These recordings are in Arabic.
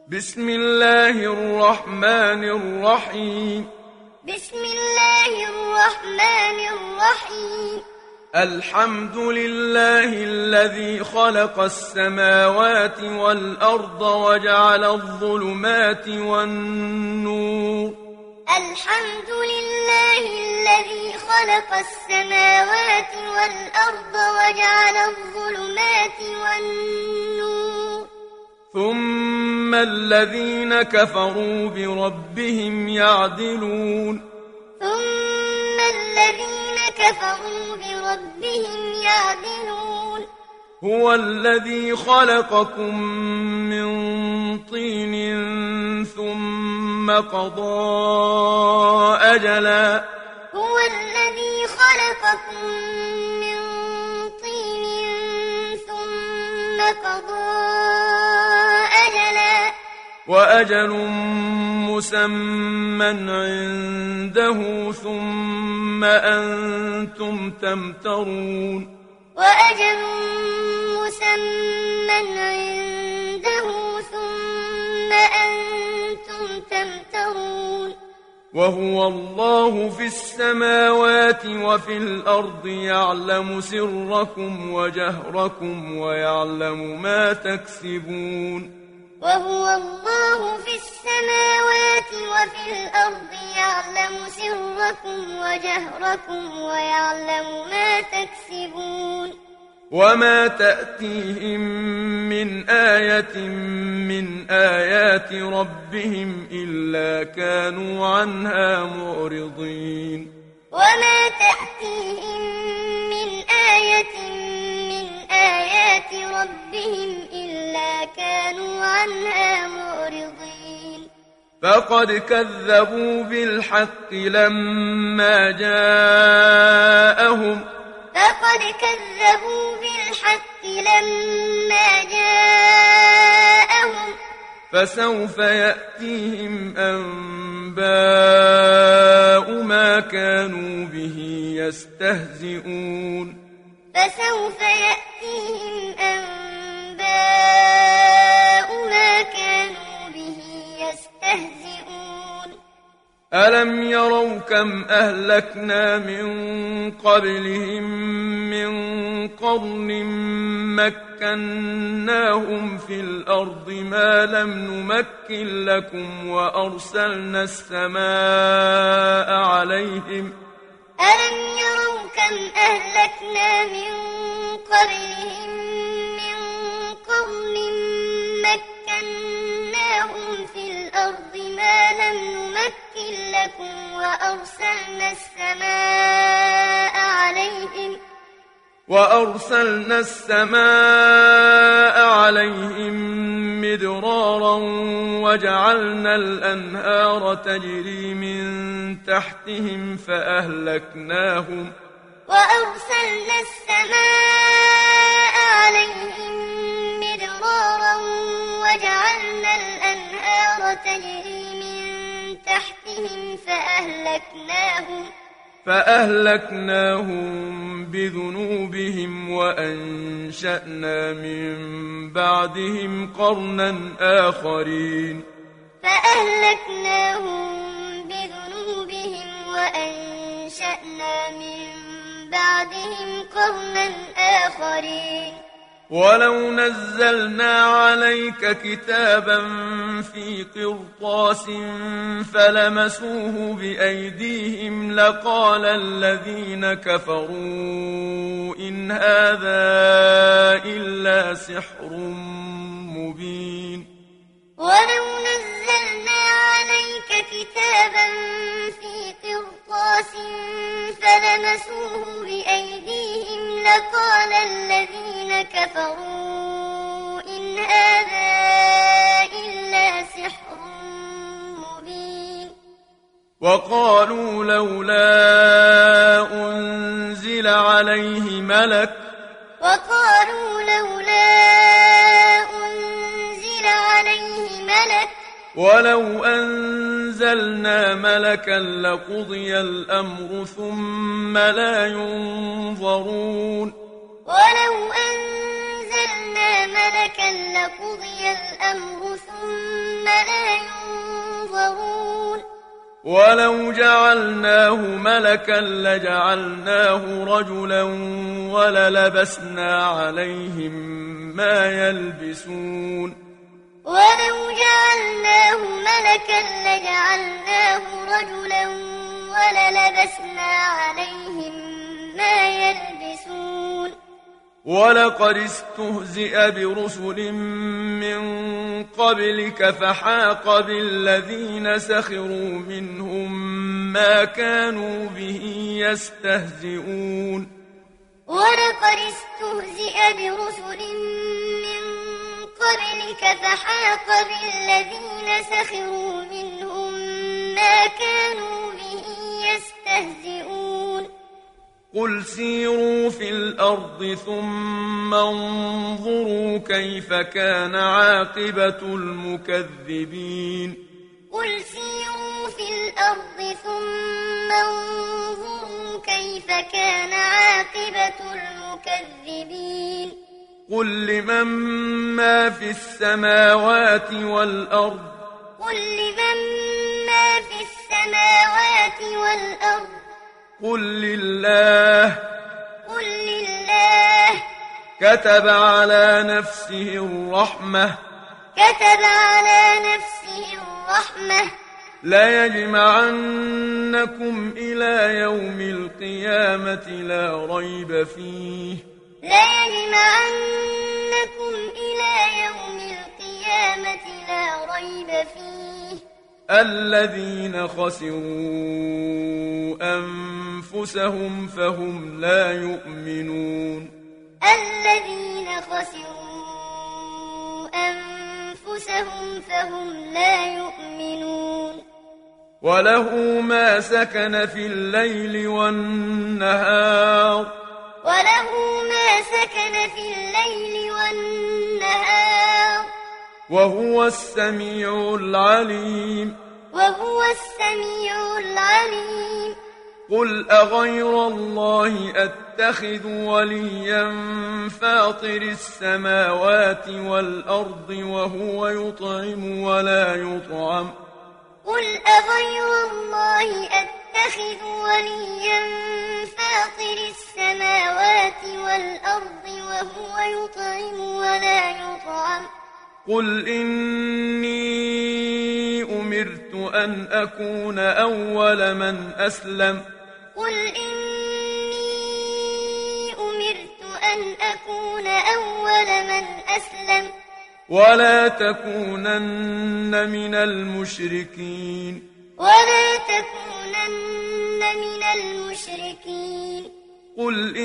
بسم الله الرحمن الرحيم. بسم الله الرحمن الرحيم. الحمد لله الذي خلق السماوات والأرض وجعل الظلمات والنور. الحمد لله الذي خلق السماوات والأرض وجعل الظلمات والنور. ثم الذين كفروا بربهم يعدلون. ثم الذين كفروا بربهم يعدلون. هو الذي خلقكم من طين ثم قضى أجلا. هو الذي خلقكم من طين ثم قضى أجلا. وأجل مسمى عنده ثم أنتم تمترون. وأجل مسمى عنده ثم أنتم تمترون. وهو الله في السماوات وفي الأرض يعلم سركم وجهركم ويعلم ما تكسبون. وهو الله في السماوات وفي الأرض يعلم سركم وجهركم ويعلم ما تكسبون. وما تأتيهم من آية من آيات ربهم إلا كانوا عنها معرضين. وما تأتيهم من آية من آيات ربهم إلا كانوا عنها معرضين. فقد كذبوا بالحق لما جاءهم. فقد كذبوا بالحق لما جاءهم. فسوف يأتيهم أنباء ما كانوا به يستهزئون. فسوف يأتيهم أنباء ما كانوا به يستهزئون. ألم يروا كم أهلكنا من قبلهم من قرن مكناهم في الأرض ما لم نمكن لكم وأرسلنا السماء عليهم. ألم يروا كم أهلكنا من قبلهم من قرن مكناهم في الأرض ما لم نمكن لكم وأرسلنا السماء عليهم مدرارا وجعلنا الأنهار تجري من تحتهم فأهلكناهم. وأرسلنا السماء عليهم مدرارا وجعلنا الأنهار تجري من تحتهم فأهلكناهم بذنوبهم وأنشأنا من بعدهم قرنا آخرين. فأهلكناهم بذنوبهم وأنشأنا من بعدهم قرنا آخرين. ولو نزلنا عليك كتابا في قرطاس فلمسوه بأيديهم لقال الذين كفروا إن هذا إلا سحر مبين. ولو نزلنا عليك كتابا في قرطاس فلمسوه بأيديهم لقال الذين كفروا إن هذا إلا سحر مبين. وقالوا لولا أنزل عليه ملك. وقالوا لولا أنزل عليه ملك. ولو أنزلنا ملكا لقضي الأمر ثم لا ينظرون. ولو أنزلنا ملكا لقضي الأمر ثم ولو جعلناه ملكا لجعلناه رجلا وللبسنا عليهم ما يلبسون ولو جعلناه ملكا لجعلناه رجلا وللبسنا عليهم ما يلبسون ولقد استهزئ برسل من قبلك فحاق بالذين سخروا منهم ما كانوا به يستهزئون ولقد استهزئ برسل من قبلك فحاق بالذين سخروا منهم ما كانوا به يستهزئون قل سيروا في الأرض ثم انظروا كيف كان عاقبة المكذبين قل سيروا في الأرض ثم انظروا كيف كان عاقبة المكذبين قل لمن ما في السماوات والأرض قل لمن ما في السماوات والأرض قل لله قل لله كتب على نفسه الرحمة كتب على نفسه الرحمة ليجمعنكم إلى يوم القيامة لا ريب فيه ليجمعنكم إلى يوم القيامة لا ريب فيه الذين خسروا أنفسهم فهم لا يؤمنون الذين خسروا أنفسهم فهم لا يؤمنون وله ما سكن في الليل والنهار وله ما سكن في الليل والنهار وهو السميع العليم وهو السميع العليم قل أغير الله أتخذ وليا فاطر السماوات والأرض وهو يطعم ولا يطعم قل أغير الله أتخذ وليا فاطر السماوات والأرض وهو يطعم ولا يطعم قل إني أمرت أن أكون أول من أسلم قل إني أمرت أن أكون أول من أسلم ولا تكونن من المشركين ولا تكونن من المشركين قل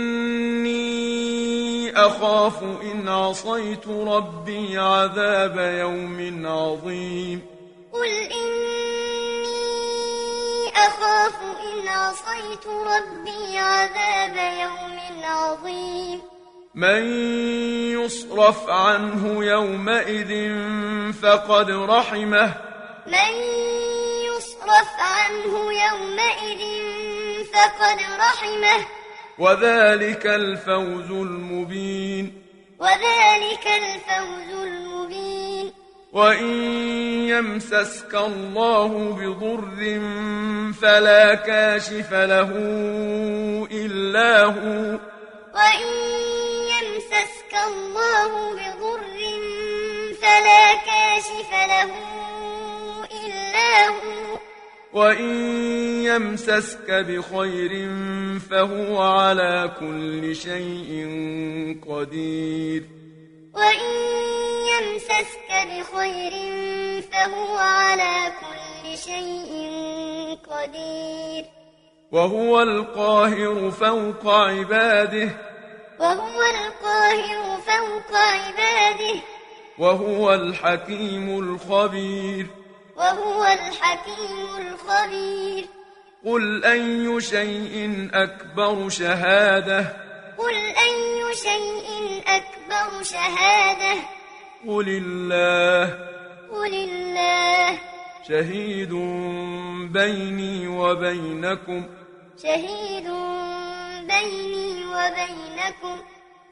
إني أخاف إن عصيت ربي عذاب يوم عظيم قل إني أخاف إن عصيت ربي عذاب يوم عظيم من يصرف عنه يومئذ فقد رحمه من يصرف عنه يومئذ فقد رحمه وذلك الفوز المبين وذلك الفوز المبين وإن يمسسك الله بضر فلا كاشف له إلا هو وإن يمسسك الله بضر فلا كاشف له إلا هو وإن يمسسك بخير فهو على كل شيء قدير وإن يمسسك بخير فهو على كل شيء قدير وهو القاهر فوق عباده وهو القاهر فوق عباده وهو الحكيم الخبير وهو الحكيم الخبير قل أي شيء أكبر شهادة قل أي شيء أكبر شهادة قل الله قل الله شهيد بيني وبينكم شهيد بيني وبينكم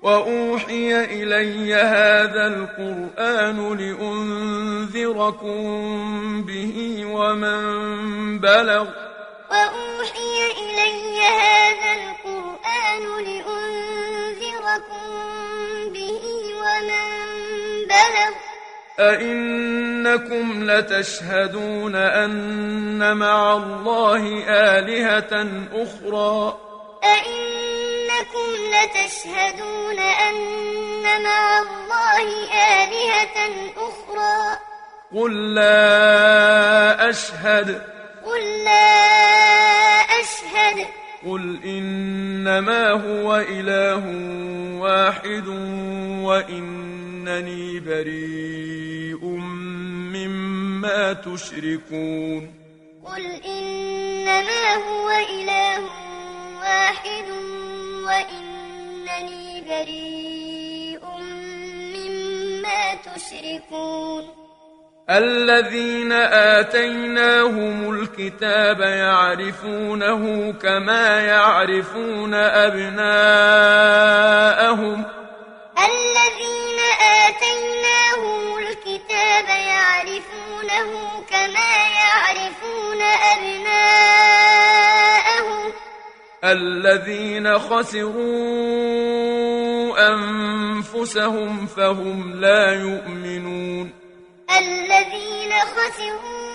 وأوحي إلي هذا القرآن لأنذركم به ومن بلغ وأوحي إلي هذا القرآن لأنذركم به ومن بلغ أئنكم لتشهدون أن مع الله آلهة أخرى أئنكم لتشهدون أن مع الله آلهة أخرى قل لا أشهد قل إنما هو إله واحد وإنني بريء مما تشركون قل إنما هو إله واحد وإنني بريء مما تشركون الذين آتيناهم الكتاب يعرفونه كما يعرفون أبناءهم الذين آتيناهم الكتاب يعرفونه كما يعرفون أبناءهم الذين خسروا أنفسهم فهم لا يؤمنون الذين خسروا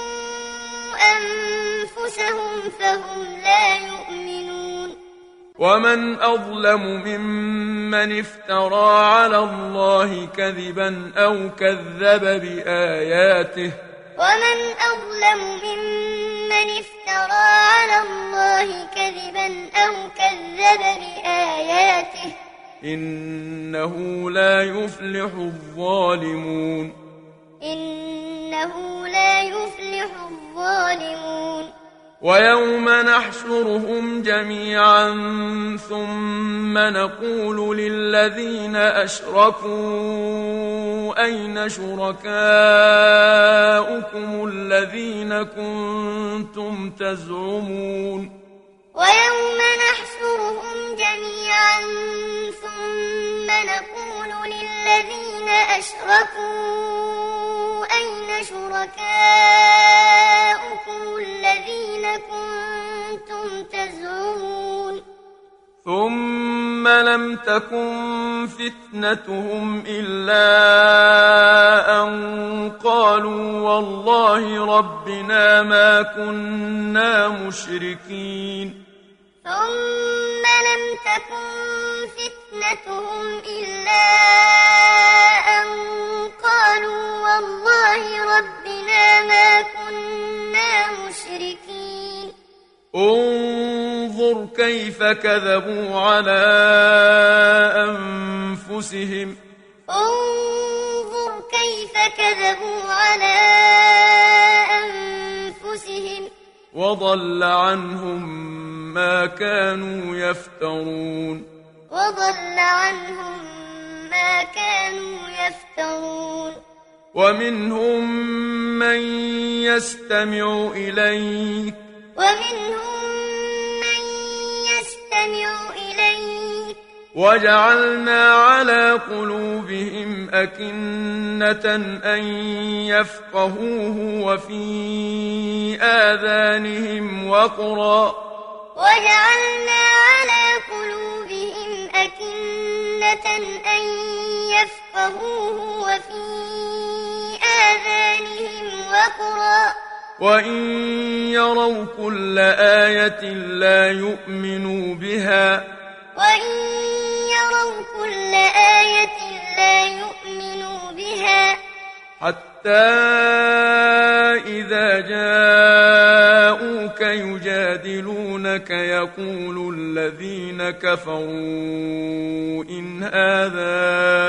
أنفسهم فهم لا يؤمنون ومن أظلم ممن افترى على الله كذبا أو كذب بآياته ومن أظلم ممن افترى على الله كذبا أو كذب بآياته إنه لا يفلح الظالمون إنه لا يفلح الظالمون ويوم نحشرهم جميعا ثم نقول للذين أشركوا أين شركاؤكم الذين كنتم تزعمون ويوم نحشرهم جميعا ثم نقول للذين أشركوا أين شركاؤكم الذين كنتم تزعمون ثم لم تكن فتنتهم إلا أن قالوا والله ربنا ما كنا مشركين ثم لم تكن فتنتهم إلا أن قالوا والله ربنا ما كنا مشركين انظر كيف كذبوا على أنفسهم انظر كيف كذبوا على أنفسهم وضل عنهم ما كانوا يفترون وضل عنهم ما كانوا يفترون ومنهم من يستمع إليك وجعلنا على قلوبهم أكنة أن يفقهوه وفي آذانهم وقرا وجعلنا على قلوبهم أكنة أن يفقهوه وفي آذانهم وقرا وإن يروا كل آية لا يؤمنوا بها حتى إذا جاءوك يجادلونك يقول الذين كفروا إن هذا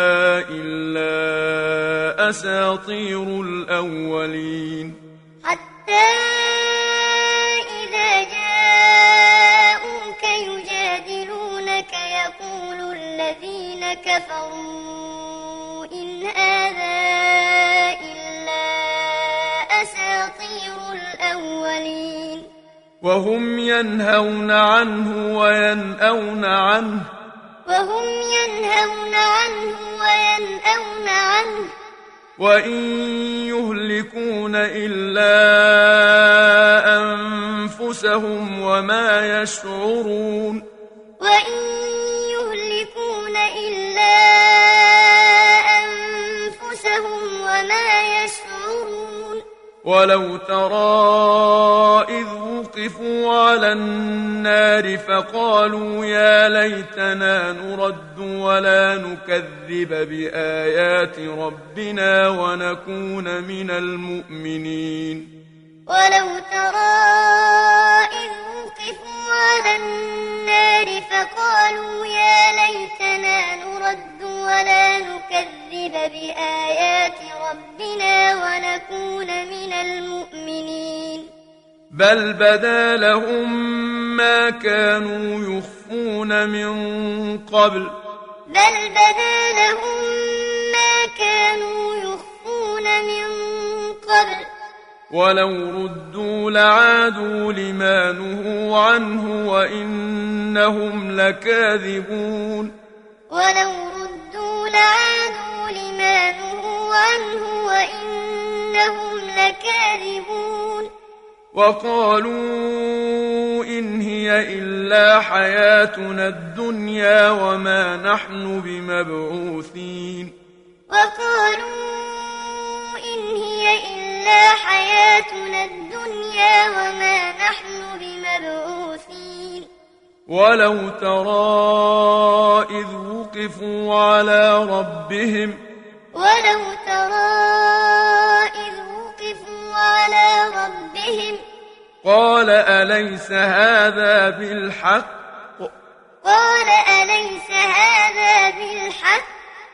إلا أساطير الأولين حتى إذا جاءوك يجادلونك يقول الذين كفروا إن هذا إلا أساطير الأولين وهم ينهون عنه وينأون عنه وهم ينهون عنه وينأون عنه وإن يهلكون إلا أنفسهم وما يشعرون وإن يهلكون إلا أنفسهم وما يشعرون ولو ترى إذ وقفوا على النار فقالوا يا ليتنا نرد ولا نكذب بآيات ربنا ونكون من المؤمنين ولو ترى إذ وقفوا على النار فقالوا يا ليتنا نرد ولا نكذب بآيات ربنا ونكون من المؤمنين بل بدا لهم ما كانوا يخفون من قبل بل بدا لهم ما كانوا يخفون من قبل ولو ردوا لعادوا لما نهوا عنه وإنهم لكاذبون ولو ردوا لعادوا لما نهوا عنه وإنهم لكاذبون وقالوا إن هي إلا حياتنا الدنيا وما نحن بمبعوثين وقالوا إن هي إلا حياتنا الدنيا وما نحن بمبعوثين ولو ترى إذ وقفوا على ربهم ولو ترى إذ وقفوا على ربهم قال أليس هذا بالحق قال أليس هذا بالحق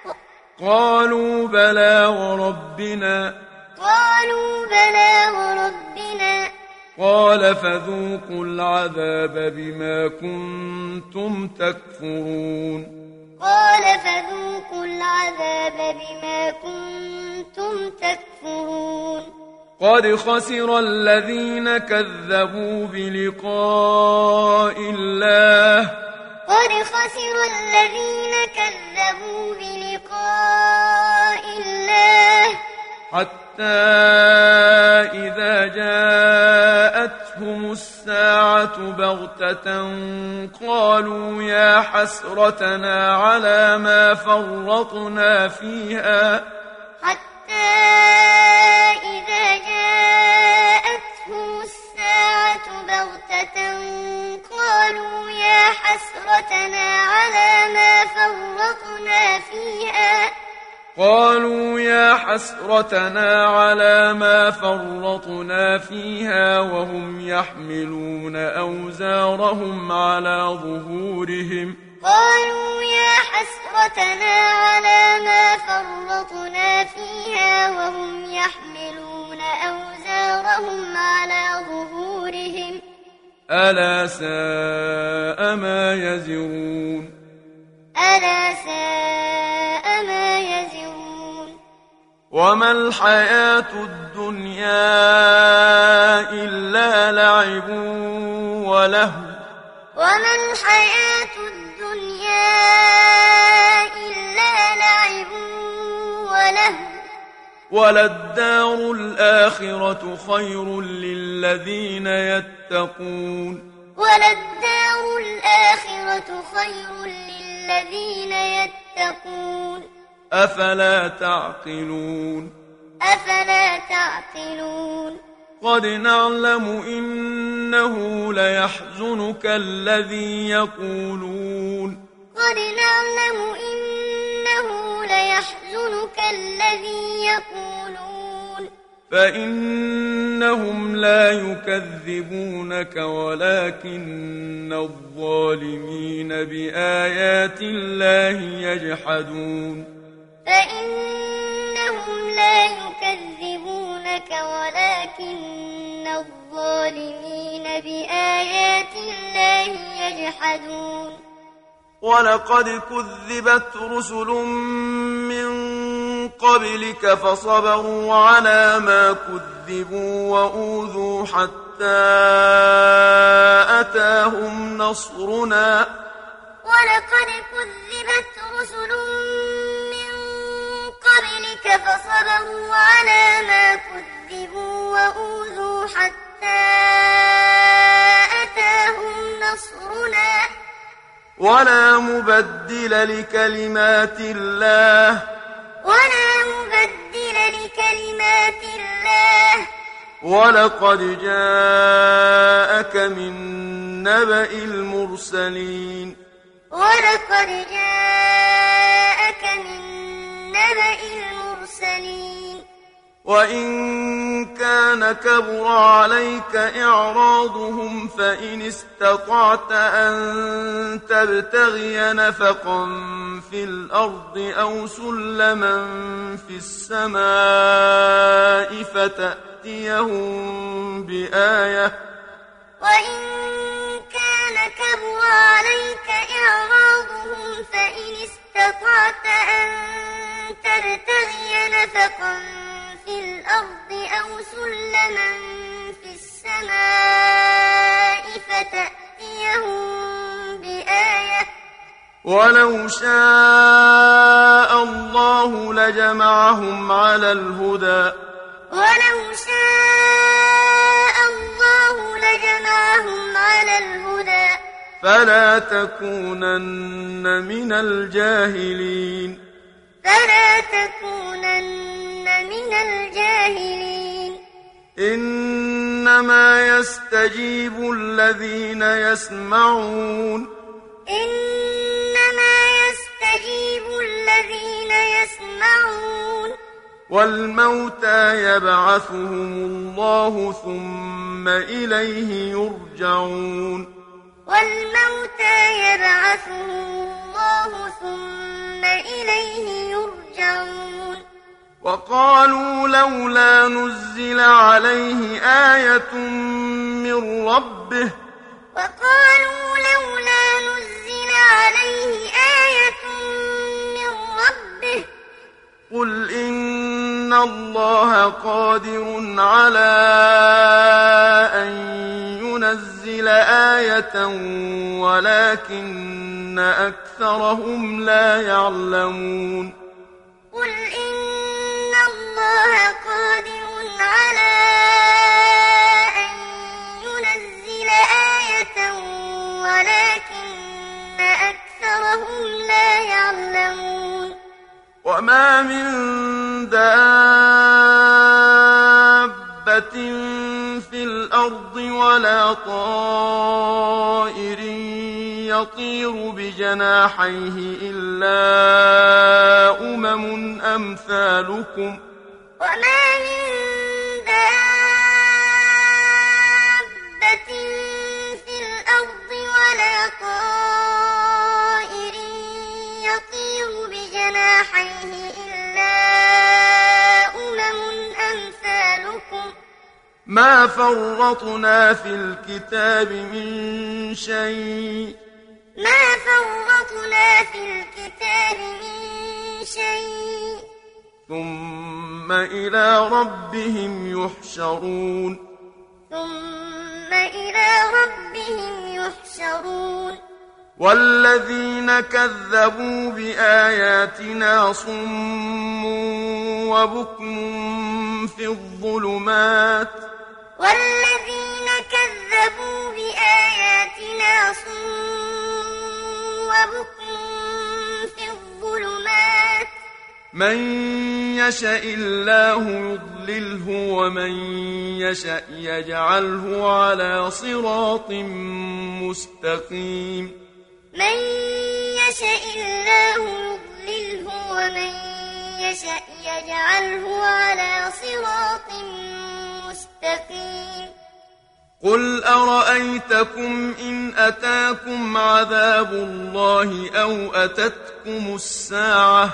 قالوا بلى وربنا قالوا بلى وربنا قال فذوقوا العذاب بما كنتم تكفرون قال فذوقوا العذاب بما كنتم تكفرون قد خسر الذين كذبوا بلقاء الله قد خسر الذين كذبوا بلقاء الله حتى إذا جاءتهم الساعة بغتة قالوا يا حسرتنا على ما فرطنا فيها حتى إذا جاءتهم الساعة بغتة قالوا يا حسرتنا على ما فرطنا فيها قالوا يا حسرتنا على ما فرطنا فيها وهم يحملون أوزارهم على ظهورهم قالوا يا حسرتنا على ما فرطنا فيها وهم يحملون أوزارهم على ظهورهم ألا ساء ما يزرون ألا ساء ما يزرون وما الحياة الدنيا إلا لعب ولهو وما الحياة الدنيا إلا لعب ولهو وللدار الآخرة خير للذين يتقون وللدار الآخرة خير للذين يتقون أفلا تعقلون أفلا تعقلون قد نعلم إنه ليحزنك الذي يقولون قد نعلم إنه ليحزنك الذي يقولون فإنهم لا يكذبونك ولكن الظالمين بآيات الله يجحدون فإنهم لا يكذبونك ولكن الظالمين بآيات الله يجحدون ولقد كذبت رسل من قبلك فصبروا على ما كذبوا وأوذوا حتى أتاهم نصرنا ولقد كذبت رسل من قبلك فصبروا على ما كذبوا وأوذوا حتى أتاهم نصرنا ولا مبدل لكلمات الله ولقد جاءك من نبأ المرسلين وإن كان كبر عليك إعراضهم فإن استطعت أن تبتغي نفقا في الأرض أو سلما في السماء فتأتيهم بآية وإن كان كبر عليك إعراضهم فإن استطعت أن تبتغي نفقا في الأرض أو سلما في السماء فتأتيهم بآية ولو شاء الله لجمعهم على الهدى فلا تكونن من الجاهلين إنما يستجيب الذين يسمعون والموتى يبعثهم الله ثم إليه يرجعون وقالوا لولا نزل عليه آية من ربه قل إن الله قادر على أن ينزل آية ولكن أكثرهم لا يعلمون قل إن الله قادر على أن ينزل آية ولكن أكثرهم لا يعلمون وما من دابة في الأرض ولا طائر يطير بجناحيه إلا أمم أمثالكم وما من دابة في الأرض ولا طائر يطير بجناحيه إلا أمم أمثالكم ما فرطنا في الكتاب من شيء ثم إلى ربهم يحشرون والذين كذبوا بآياتنا صم وبكم في الظلمات من يشاء الله يضلله ومن يشاء يجعله على صراط مستقيم قل أرأيتكم إن أتاكم عذاب الله أو أتتكم الساعة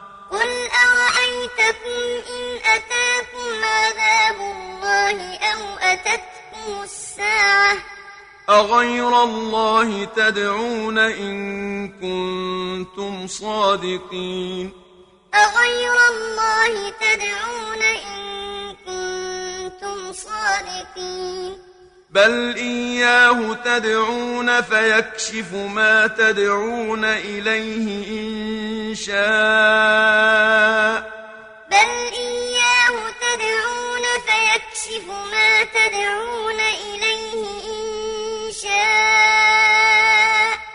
أغير الله تدعون إن كنتم صادقين بل إياه تدعون فيكشف ما تدعون إليه إن شاء بل إياه تدعون فيكشف ما تدعون إليه إن شاء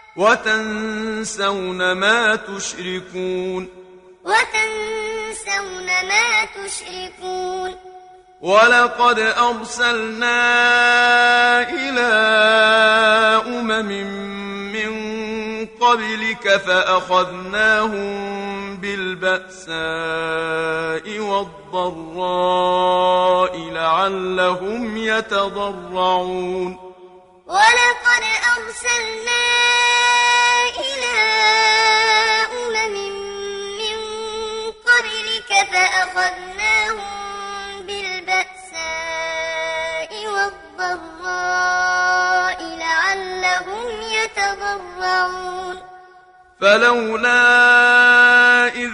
وتنسون ما تشركون وتنسون ما تشركون ولقد أرسلنا إلى من قبلك فأخذناهم بالبأساء والضراء لعلهم يتضرعون ولقد أرسلنا إلى من قبلك فأخذناهم بالبأساء والضراء لعلهم يتضرعون فلولا إذ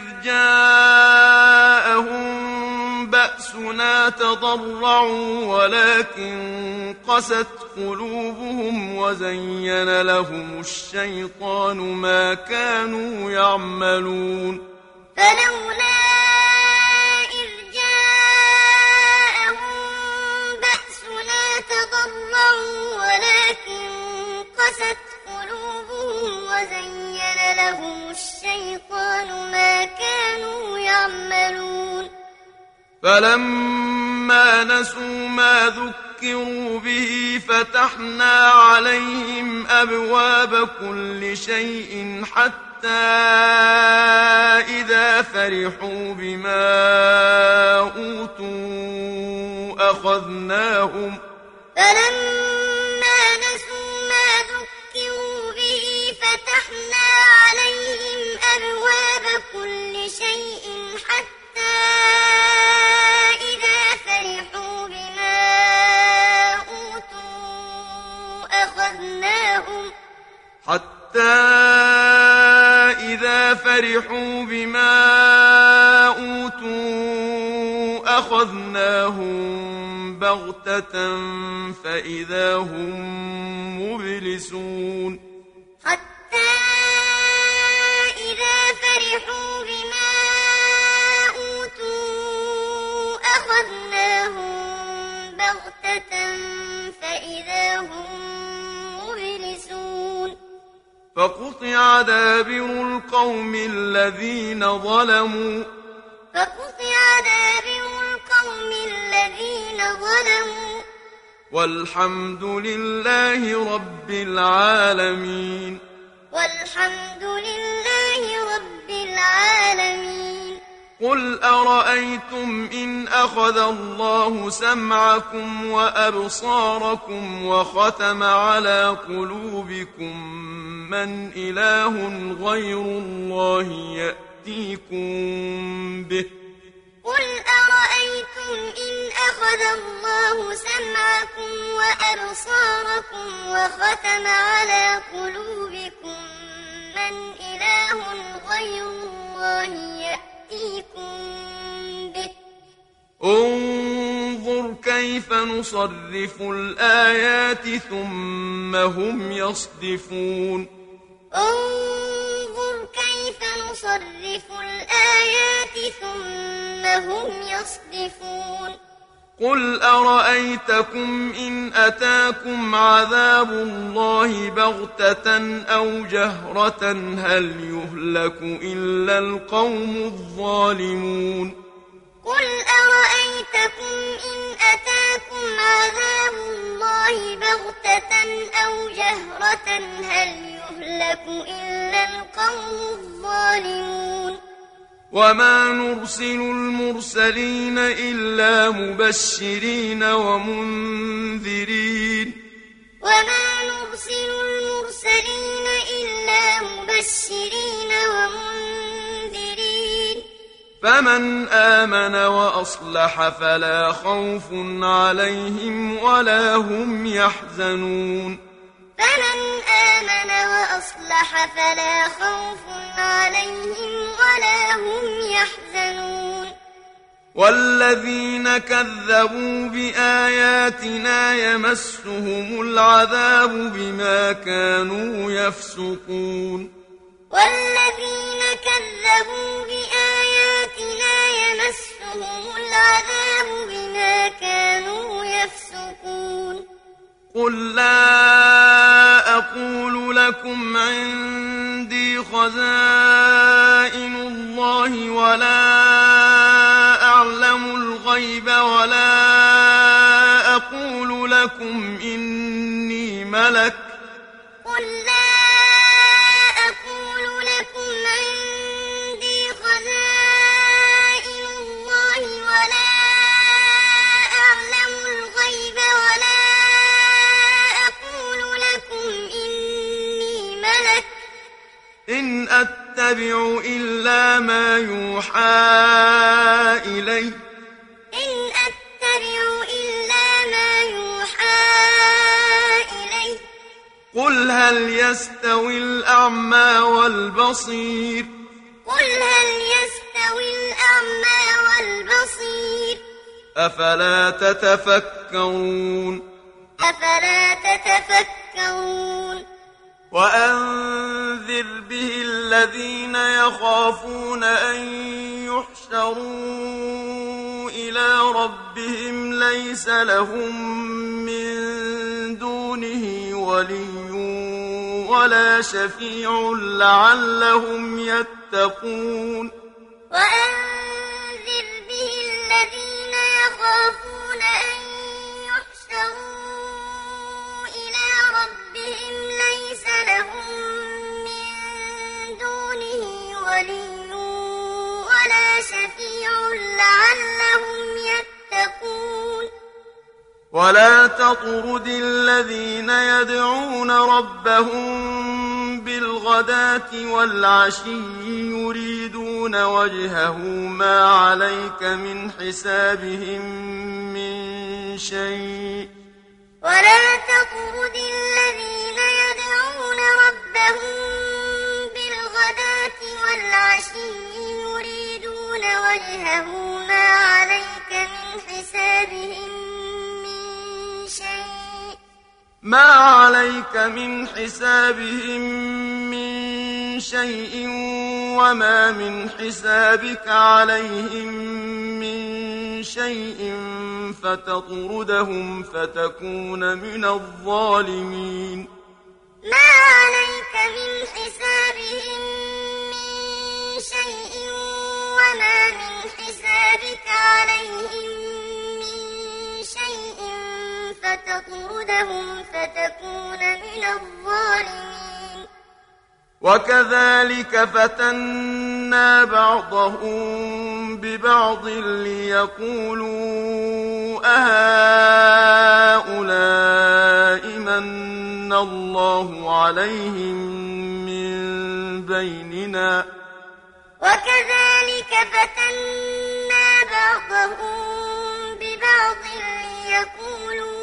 جاءهم بأسنا تضرعوا ولكن قست قلوبهم وزين لهم الشيطان ما كانوا يعملون فلولا إذ جاءهم بأسنا تضرعوا ولكن قست قلوبهم وزين لهم الشيطان ما كانوا يعملون فلما نسوا ما ذكروا به فتحنا عليهم أبواب كل شيء حتى إذا فرحوا بما أوتوا أخذناهم فلما نسوا ما ذكروا به فتحنا عليهم أبواب كل شيء حتى إذا فرحوا بما أوتوا أخذناهم بغتة فإذا هم مبلسون حتى إذا فرحوا بما أوتوا أخذناهم بغتة فإذا هم مبلسون فقطع دابر القوم الذين ظلموا والحمد لله رب العالمين قل أرأيتم إن أخذ الله سمعكم وأبصاركم وختم على قلوبكم من إله غير الله يأتيكم به قل أرأيتم إن أخذ الله سمعكم وأبصاركم وختم على قلوبكم من إله غير الله يأتيكم به انظر كيف نصرف الآيات ثم هم يصدفون انظر كيف نصرف الآيات ثم هم يصدفون قل أرأيتكم إن أتاكم عذاب الله بغتة أو جهرة هل يهلك إلا القوم الظالمون قل أرأيتكم إن أتاكم عذاب الله بغتة أو جهرة هل يهلك إلا القوم الظالمون وما نرسل المرسلين إلا مبشرين ومنذرين فمن آمن وأصلح فلا خوف عليهم ولا هم يحزنون والذين كذبوا بآياتنا يمسهم العذاب بما كانوا يفسقون والذين كذبوا بآياتنا يمسهم العذاب بما كانوا يفسقون قل لا أقول لكم عندي خزائن الله ولا أعلم الغيب ولا أقول لكم إني ملك قل لا أقول لكم عندي خزائن الله ولا أعلم الغيب ولا أقول لكم إني ملك إن أتبع إلا ما يوحى إلي إن أتبع إلا ما يوحى إلي قل هل يستوي الأعمى والبصير قل هل يستوي الأعمى والبصير أفلا تتفكرون أفلا تتفكرون وأنذر به الذين يخافون أن يحشروا إلى ربهم ليس لهم من دونه ولي ولا شفيع لعلهم يتقون وأنذر به الذين يخافون أن يحشروا إلى ربهم ليس لهم من دونه ولي ولا شفيع لعلهم يتقون ولا تطرد الذين يدعون ربهم بالغداة والعشي يريدون وجهه ما عليك من حسابهم من شيء ولا تطرد الذين يدعون ربهم بالغداة والعشي يريدون وجهه ما عليك من حسابهم ما عليك من حسابهم من شيء وما من حسابك عليهم من شيء فتطردهم فتكون من الظالمين ما عليك من حسابهم من شيء وما من حسابك عليهم من شيء فتطردهم فتكون من الظالمين وكذلك فتنا بعضهم ببعض ليقولوا أهؤلاء من الله عليهم من بيننا وكذلك فتنا بعضهم ببعض ليقولوا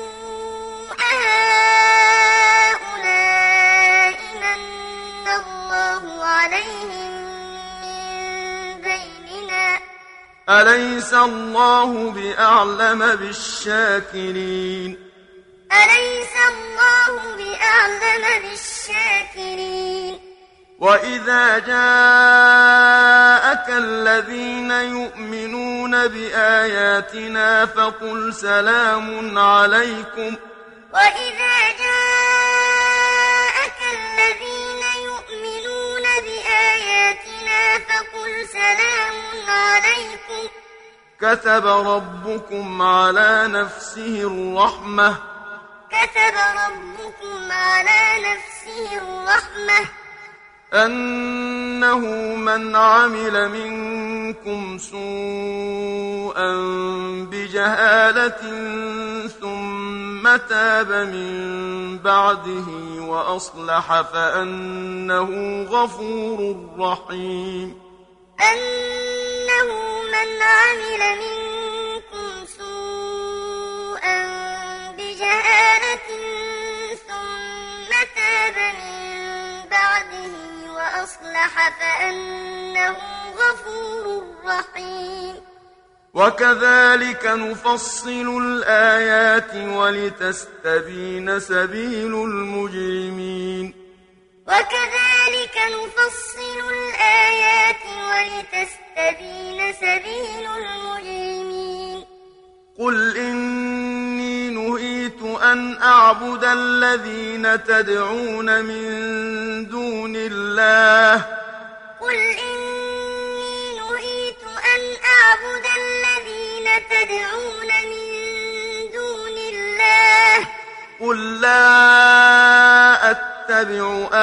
أهؤلاء من الله عليهم من بيننا أليس الله بأعلم بالشاكرين أليس الله بأعلم بالشاكرين وإذا جاءك الذين يؤمنون بآياتنا فقل سلام عليكم وإذا جاءك الذين يؤمنون بآياتنا فقل سلام عليكم كتب ربكم على نفسه الرحمة كتب ربكم على نفسه الرحمة أنه من عمل منكم سوءا بجهالة ثم تاب من بعده وأصلح فأنه غفور رحيم أنه من عمل منكم سوءا بجهالة ثم تاب من بعده وأصلح فأنه غفور رحيم وكذلك نفصل الآيات ولتستبين سبيل المجرمين وكذلك نفصل الآيات ولتستبين سبيل المجرمين قل إني نهيت أن أعبد الذين تدعون من دون الله قل إني نهيت أن أعبد الذين تدعون من دون الله قل لا أتبع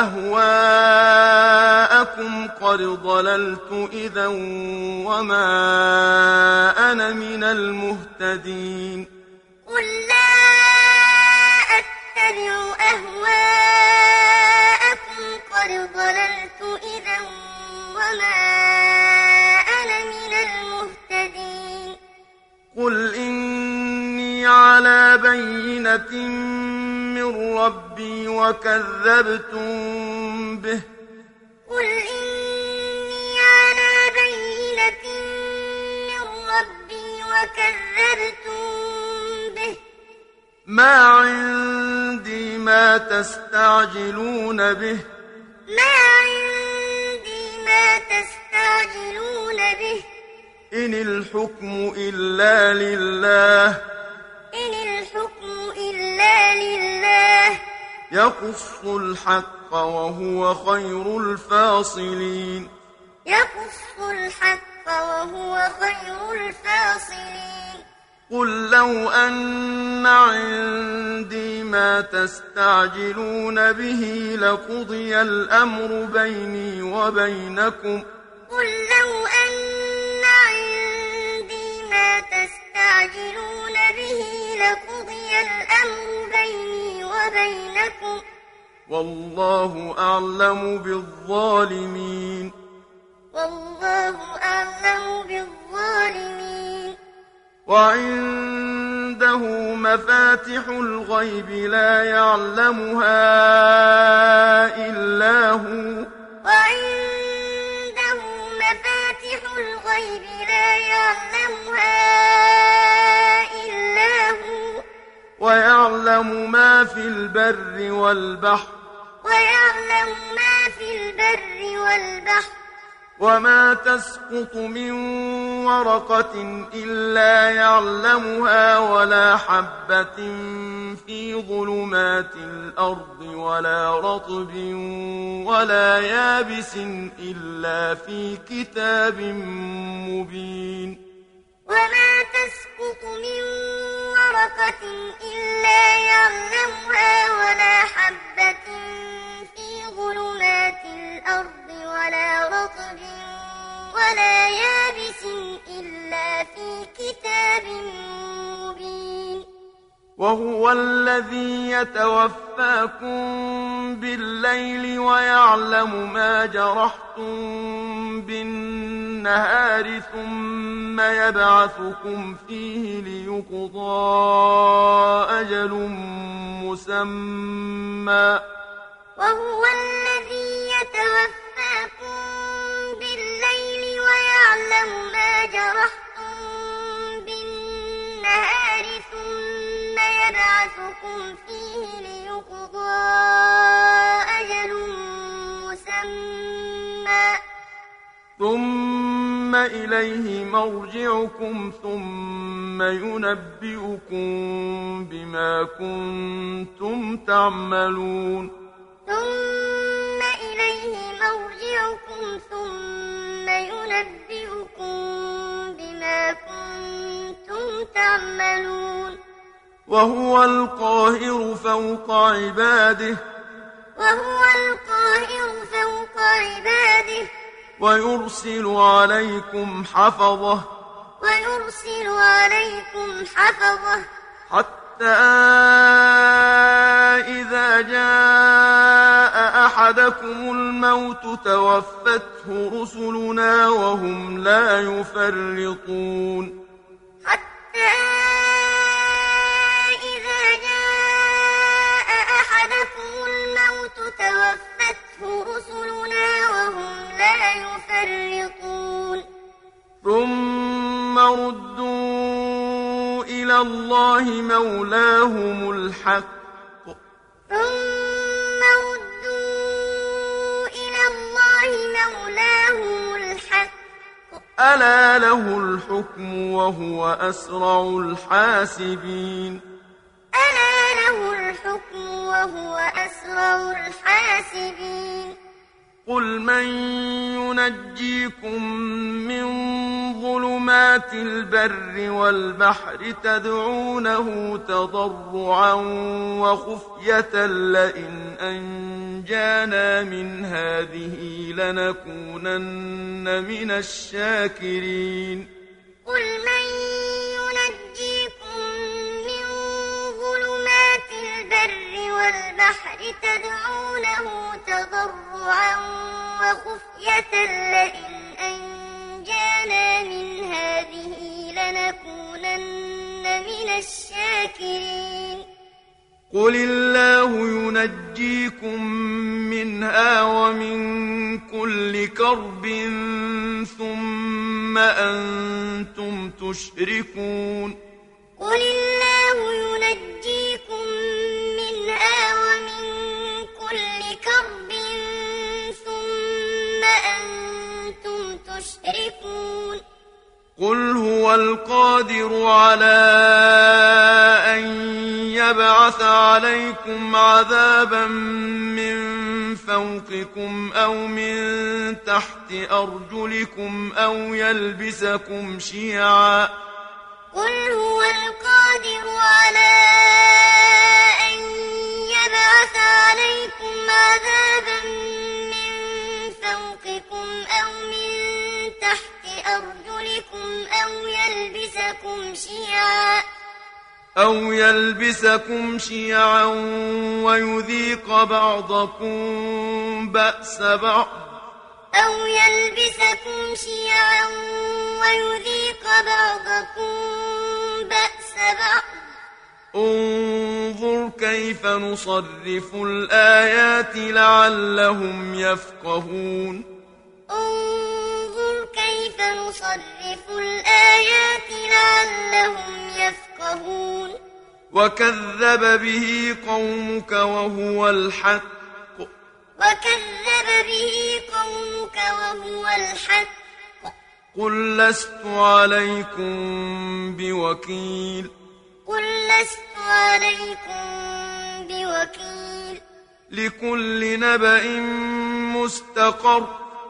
أهواءكم قد ضللت إذا وما أنا من المهتدين قل لا أتبع أهواءكم قد ضللت إذا وما أنا من المهتدين قل إني على بينة من ربي وكذبتم به قل إني على بينة من ربي وكذبتم به ما عندي ما تستعجلون به ما عندي ما تستعجلون به إن الحكم إلا لله إن الحكم إلا لله يقص الحق وهو خير الفاصلين يقص الحق وهو خير الفاصلين قل لو أن عندي ما تستعجلون به لقضي الأمر بيني وبينكم قل لو أن عندي ما تستعجلون به لقضي الأمر بيني وبينكم والله أعلم بالظالمين والله أعلم بالظالمين وعنده مفاتح الغيب لا يعلمها إلا هو وعنده مفاتح الغيب لا يعلمها إلا هو ويعلم ما في البر والبحر ويعلم ما في البر والبحر وما تسقط من ورقة إلا يعلمها ولا حبة في ظلمات الأرض ولا رطب ولا يابس إلا في كتاب مبين وما تسقط من ورقة إلا يعلمها ولا حبة في ظلمات الأرض ولا رطب ولا يابس إلا في كتاب مبين وهو الذي يتوفاكم بالليل ويعلم ما جرحتم بالنهار ثم يبعثكم فيه ليقضى أجل مسمى وهو الذي يتوفاكم بالليل ويعلم ما جرحتم بالنهار ثم يبعثكم فيه ليقضى أجل مسمى ثم إليه مرجعكم ثم ينبئكم بما كنتم تعملون ثم إليه مرجعكم ثم ينبئكم بما كنتم تعملون وهو القاهر فوق عباده وهو القاهر فوق عباده ويرسل عليكم حفظه ويرسل عليكم حفظه حتى إذا جاء أحدكم الموت توفته رسلنا وهم لا يفرطون حتى إذا جاء أحدكم الموت توفته رسلنا وهم لا يفرطون ثم ردوا الله مولاهم الحق ثم ردوا إلى الله مولاهم الحق ألا له الحكم وهو أسرع الحاسبين ألا له الحكم وهو أسرع الحاسبين قل من ينجيكم من ظلمات البر والبحر تدعونه تضرعا وخفية لئن أنجانا من هذه لنكونن من الشاكرين قل من ينجيكم من ظلمات البر والبحر تدعونه تضرعا وخفية لئن أنجانا من هذه لنكونن من الشاكرين قل الله ينجيكم منها ومن كل كرب ثم أنتم تشركون قل الله ينجيكم منها ومن كل كرب ثم أنتم تشركون قل هو القادر على أن يبعث عليكم عذابا من فوقكم أو من تحت أرجلكم أو يلبسكم شيعا قل هو القادر على أن يبعث عليكم عذابا من فوقكم أو من تحت أرجلكم أو يلبسكم شيعا ويذيق بعضكم بأس بعض انظر كيف نصرف الآيات لعلهم يفقهون وكذب به قومك وهو الحق قل لست عليكم بوكيل لكل نبأ مستقر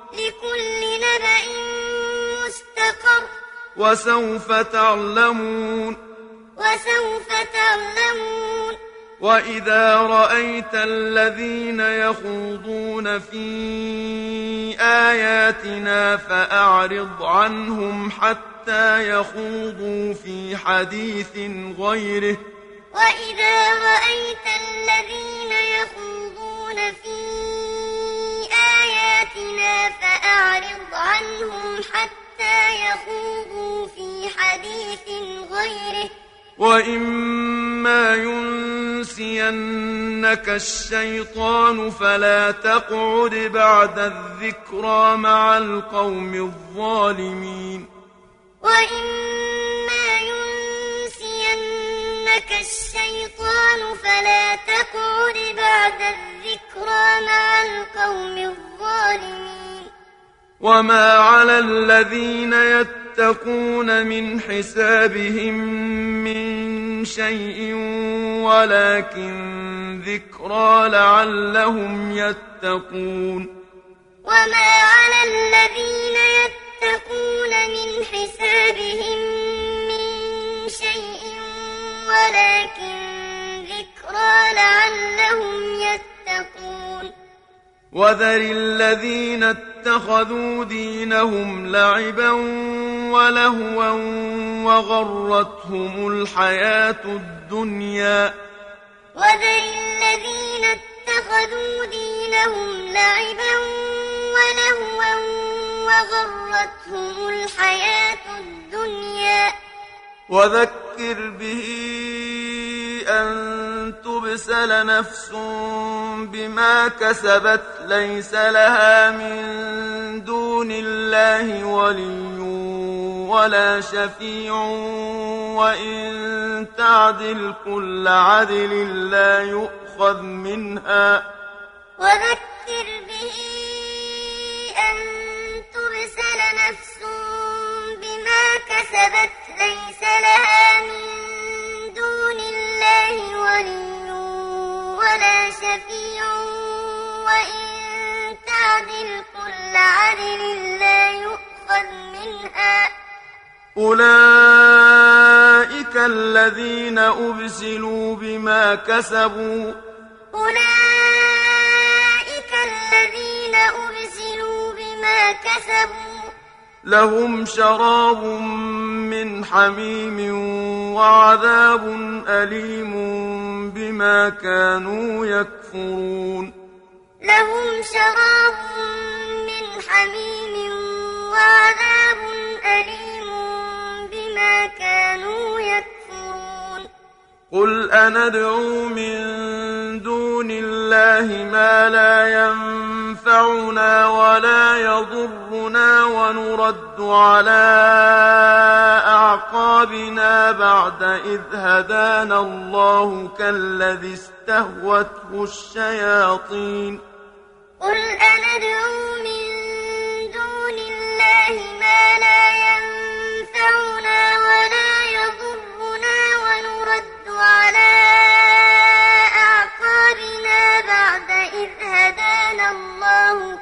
وسوف تعلمون وإذا رأيت الذين يخوضون في آياتنا فأعرض عنهم حتى يخوضوا في حديث غيره وإذا رأيت الذين يخوضون في آياتنا فأعرض عنهم حتى يخوضوا في حديث غيره وإما ينسينك الشيطان فلا تقعد بعد الذكرى مع القوم الظالمين وإما ينسينك الشيطان فلا تقعد بعد الذكرى مع القوم الظالمين وما على الذين يتقون من حسابهم من شيء ولكن ذكرى لعلهم يتقون وما على الذين يتقون من حسابهم من شيء ولكن ذكرى لعلهم يتقون وذر الذين اتخذوا دينهم لعبا ولهوا وغرتهم الحياة الدنيا وذر الذين اتخذوا دينهم لعبا ولهوا وغرتهم الحياة الدنيا وذكر به أن تبسل نفس بما كسبت ليس لها من دون الله ولي ولا شفيع وإن تعدل كل عدل لا يؤخذ منها وذكر به أن ترسل نفس بما كسبت ليس لها من دون الله ولي ولا شفيع وإن تعدل كل عدل لا يؤخذ منها أولئك الذين أبسلوا بما كسبوا لهم شراب من حميم وعذاب أليم بما كانوا يكفرون لهم شراب من حميم وعذاب أليم بما كانوا يكفرون قل أندعو من دون الله ما لا ينفعنا ولا يضرنا ونرد على أعقابنا بعد إذ هدانا الله كالذي استهوته الشياطين قل أندعو من دون الله ما لا ينفعنا ولا يضرنا ونرد على أعقابنا بعد إذ هدانا الله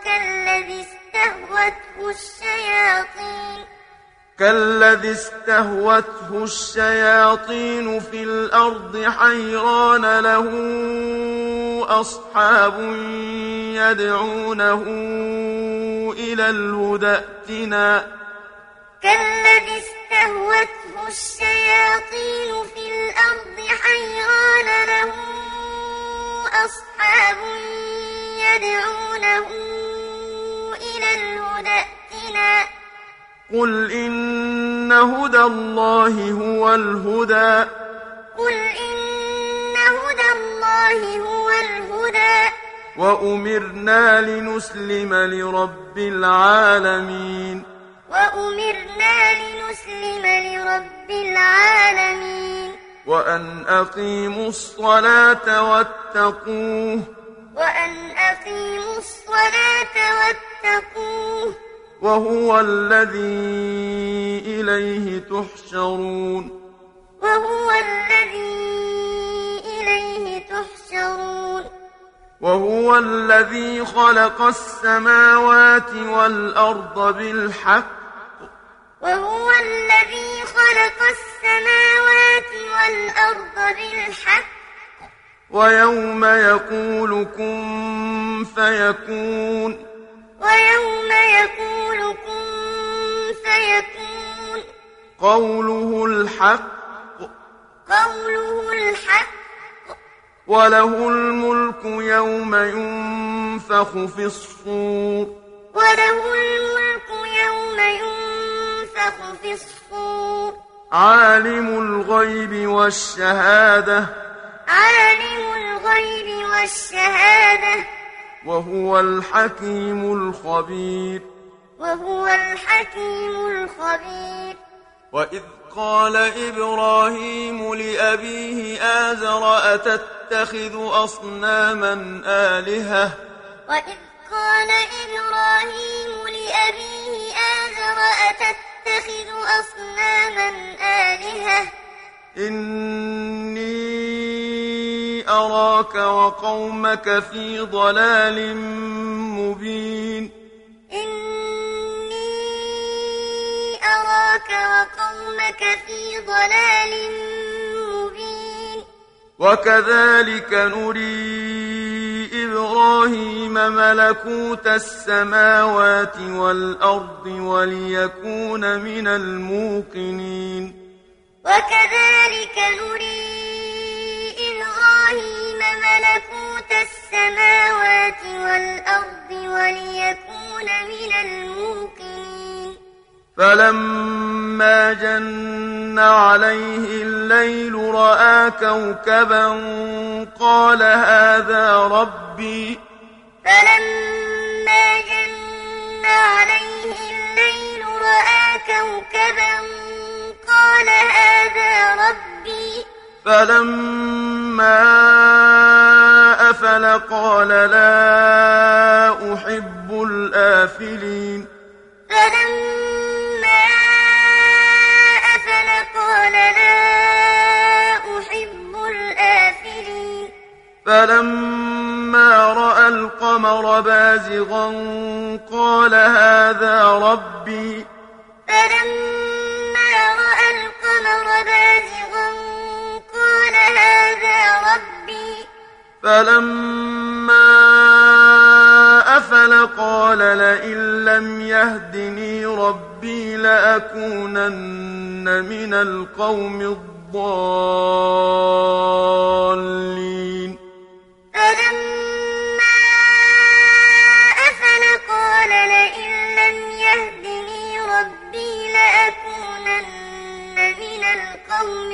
كالذي استهوته الشياطين في الأرض حيران له أصحاب يدعونه إلى الهدى ائتنا كالذي استهوته الشياطين في الأرض حيران له أصحاب يدعونه إلى الهدى ائتنا قل إن هدى الله هو الهدى وأمرنا لنسلم لرب العالمين وأن أقيموا الصلاة واتقوه وهو الذي إليه تحشرون وهو الذي خلق السماوات والأرض بالحق ويوم يقول كن فيكون قوله الحق وله الملك يوم ينفخ في الصور عالم الغيب والشهادة وهو الحكيم الخبير وإذ قال إبراهيم لأبيه آزر أتتخذ أصناما آلهة إني أراك وقومك في ضلال مبين وكذلك نري إبراهيم ملكوت السماوات والأرض وليكون من الموقنين فلما جن عليه الليل رأى كوكبا قال هذا ربي رأى كوكبا قال هذا ربي فلما أفل قال لا أحب الآفلين فلما أفل قال لا أحب الآفلين فلما رأى القمر بازغا قال هذا ربي فلما رأى القمر بازغا قال هذا ربي فلما أفل قال لئن لم يهدني ربي لأكونن من القوم الضالين فلما أفل قال لئن لم يهدني ربي لأكونن من القوم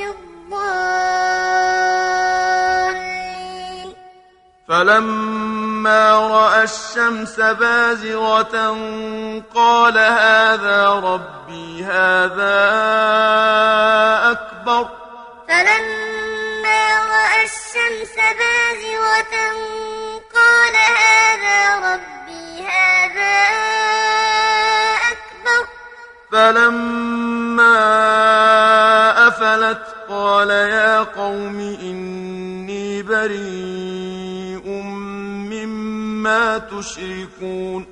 الضالين فلما رأى الشمس بازغة قال هذا ربي هذا أكبر فلما رأى الشمس بازغة قال هذا ربي هذا أكبر فلما أفلت قال يا قوم إني بريء مما تشركون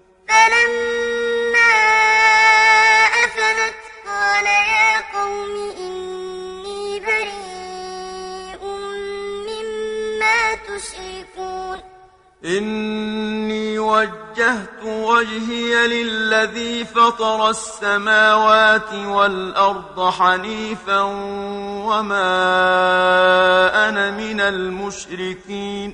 فلما أفلت قال يا قوم إني بريء مما تشركون إني وجهت وجهي للذي فطر السماوات والأرض حنيفا وما أنا من المشركين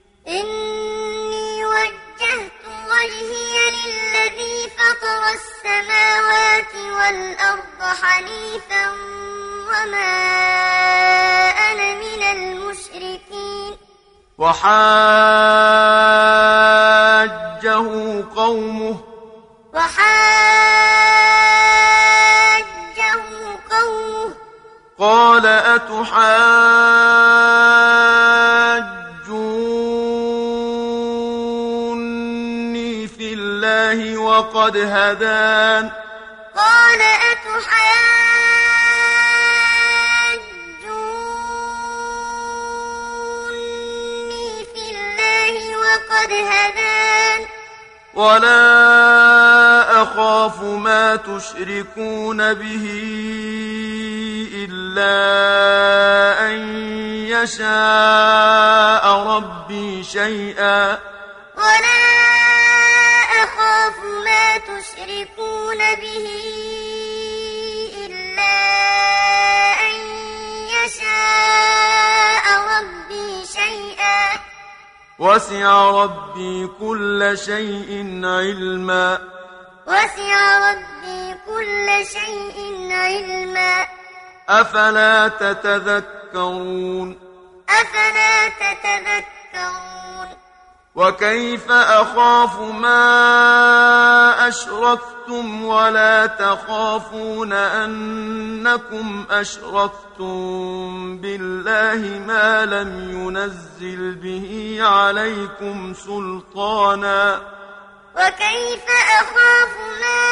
إني وجهت وجهي للذي فطر السماوات والأرض حنيفا وما أنا من المشركين وحاجه قومه قال أتحاجوني في الله وقد هدان قال أتحاجوني في الله وقد هدان ولا أخاف ما تشركون به إلا أن يشاء ربي شيئا ولا أخاف ما تشركون به إلا أن يشاء ربي شيئا وسع ربي كل شيء علما وسع ربي كل شيء علما أفلا تتذكرون أفلا تتذكرون وكيف أخاف ما أشركتم ولا تخافون أنكم أشركتم بالله ما لم ينزل به عليكم سلطانا وكيف أخاف ما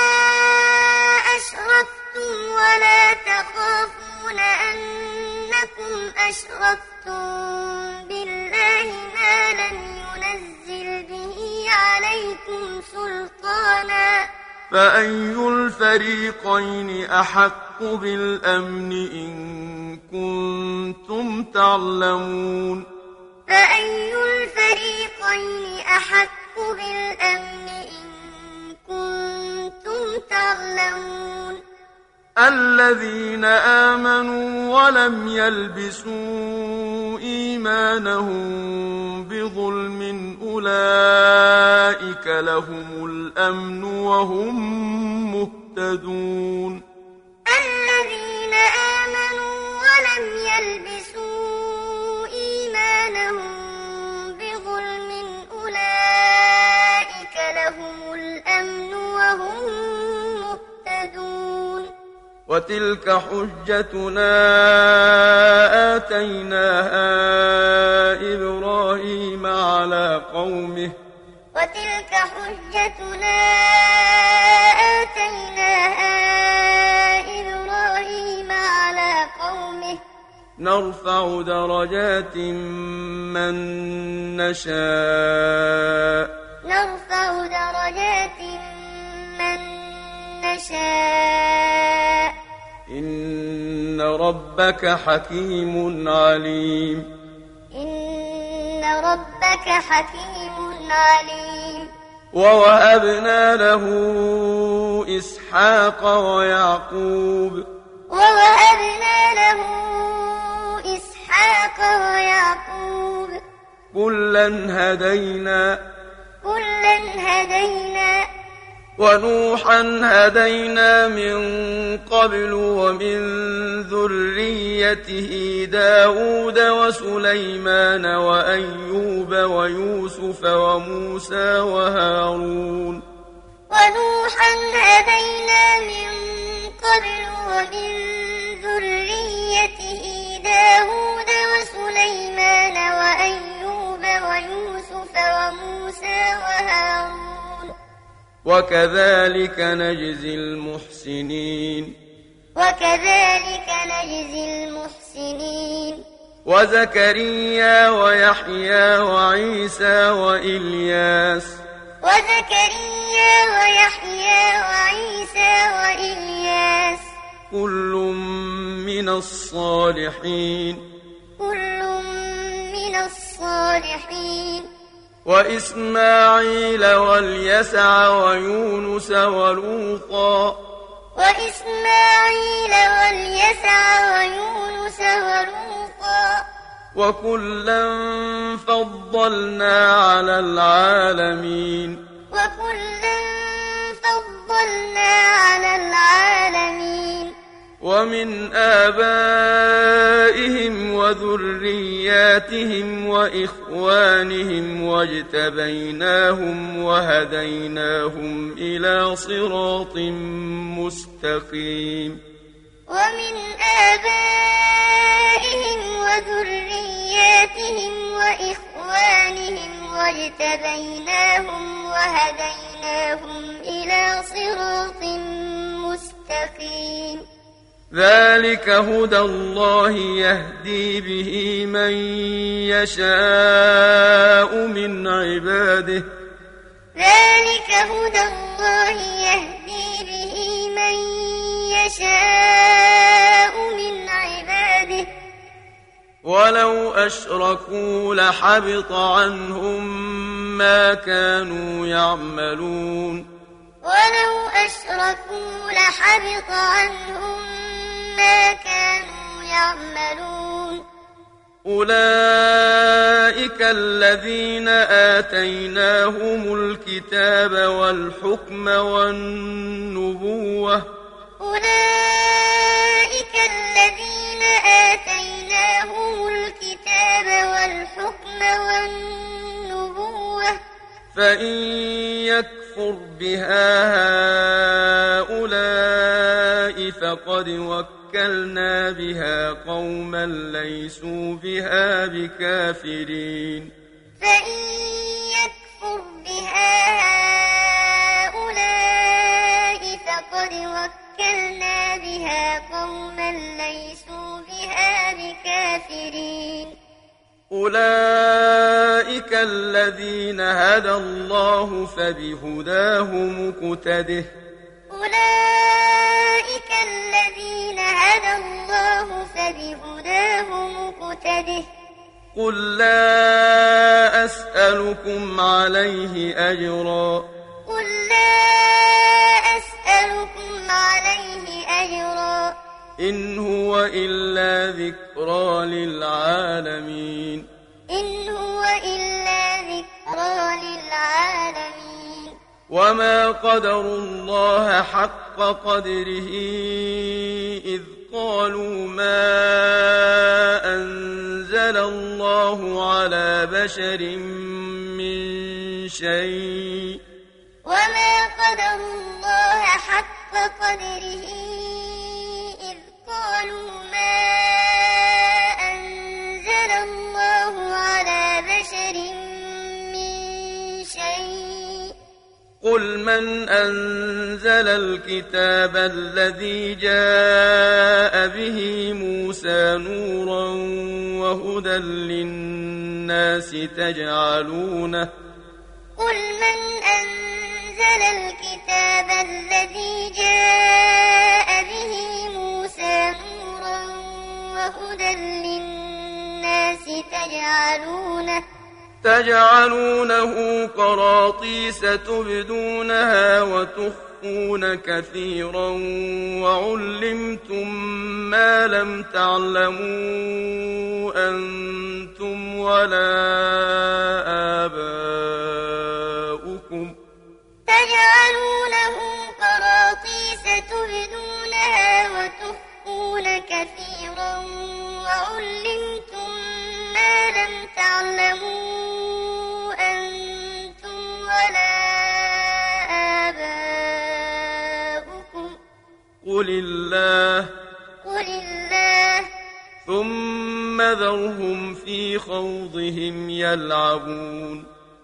أشركتم ولا تخافون أنكم أشركتم بالله ما لم ينزل به عليكم سلطانا فأي الفريقين أحق بالأمن إن كنتم تعلمون فأي الفريقين أحق بالأمن إن كنتم تعلمون الذين آمنوا ولم يلبسوا إيمانهم بظلم أولئك لهم الأمن وهم مهتدون الذين آمنوا ولم يلبسوا إيمانهم بظلم أولئك لهم الأمن وهم مهتدون وتلك حجتنا آتيناها إبراهيم على قومه وتلك حجتنا آتيناها إبراهيم على قومه نرفع درجات من نشاء نرفع درجات من نشاء إن ربك حكيم عليم إن ربك حكيم عليم ووهبنا له إسحاق ويعقوب ووهبنا له إسحاق ويعقوب كلا هدينا ونوحا هدينا من قبل ومن ذريته داود وسليمان وأيوب ويوسف وموسى وهارون ونوحا هدينا من قبل ومن ذريته داود وسليمان وأيوب ويوسف وموسى وهارون وكذلك نجزي المحسنين وزكريا ويحيى وعيسى وإلياس كل من الصالحين وإسماعيل واليسع ويونس ولوطا وكلا فضلنا على العالمين ومن آبائهم وذرياتهم وإخوانهم واجتبيناهم وهديناهم إلى صراط مستقيم ومن آبائهم وذرياتهم وإخوانهم واجتبيناهم وهديناهم إلى صراط مستقيم ذلك هدى الله يهدي به من يشاء من عباده ولو أشركوا لحبط عنهم ما كانوا يعملون أولئك الذين آتيناهم الكتاب والحكم والنبوة فإن يكفر بها هؤلاء فقد وكلنا بها قوما ليسوا بها بكافرين أولئك الذين هدى الله فبهداه مقتده قل لا أسألكم عليه أجرا إن هو إلا ذكرى للعالمين وما قدروا الله حق قدره إذ قالوا ما أنزل الله على بشر من شيء وما قدروا الله حق قدره قالوا ما أنزل الله على بشر من شيء قل من أنزل الكتاب الذي جاء به موسى نورا وهدى للناس قل من أنزل الكتاب الذي جاء به موسى نورا وهدى للناس تجعلونه قراطيس تبدونها وتخفون كثيرا وعلمتم ما لم تعلموا أنتم ولا آباؤكم تجعلونه قراطيس تبدونها وتخفون كثيرا وعلمتم ما لم تعلموا أنتم ولا آباؤكم قل الله ثم ذرهم في خوضهم يلعبون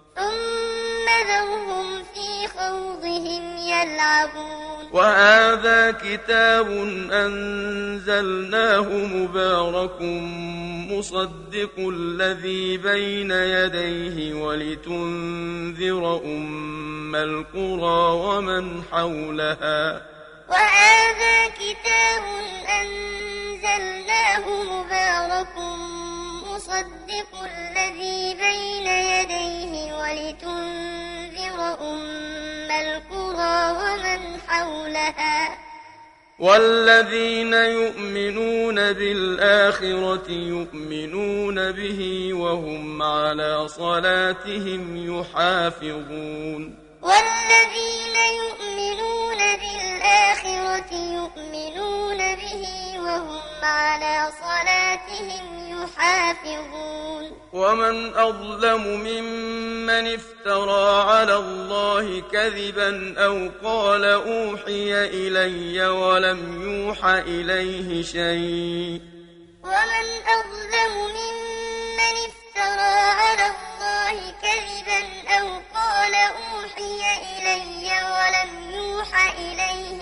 وهذا كتاب أنزلناه مبارك مصدق الذي بين يديه ولتنذر أم القرى ومن حولها وهذا كتاب أنزلناه مبارك مصدق الذي بين يديه ولتنذر أم القرى ومن حولها والذين يؤمنون بالآخرة يؤمنون به وهم على صلاتهم يحافظون والذين يؤمنون بالآخرة يؤمنون به وهم على صلاتهم يحافظون ومن أظلم ممن افترى على الله كذبا أو قال أوحي إلي ولم يوحى إليه شيء ومن أظلم ممن افترى على الله كذبا أو قال أوحي إلي ولم يوحى إليه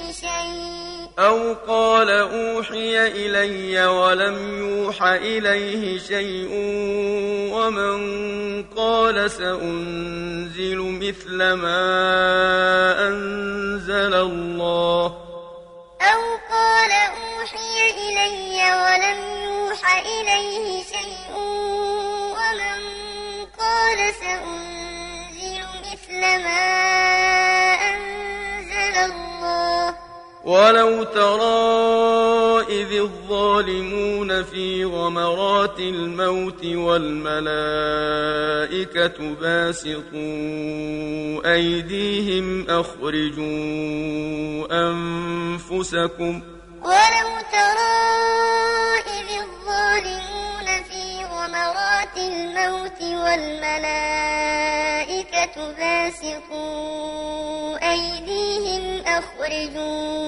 شيء ومن قال سأنزل مثل ما أنزل الله أو قال أوحي إلي ولم يوحى إليه شيء ومن قال سأنزل مثل ما أنزل الله ولو ترى إذ الظالمون في غمرات الموت والملائكة باسطوا أيديهم أخرجوا أنفسكم ولو ترى إذ الظالمون في غمرات الموت والملائكة باسطوا أيديهم أخرجوا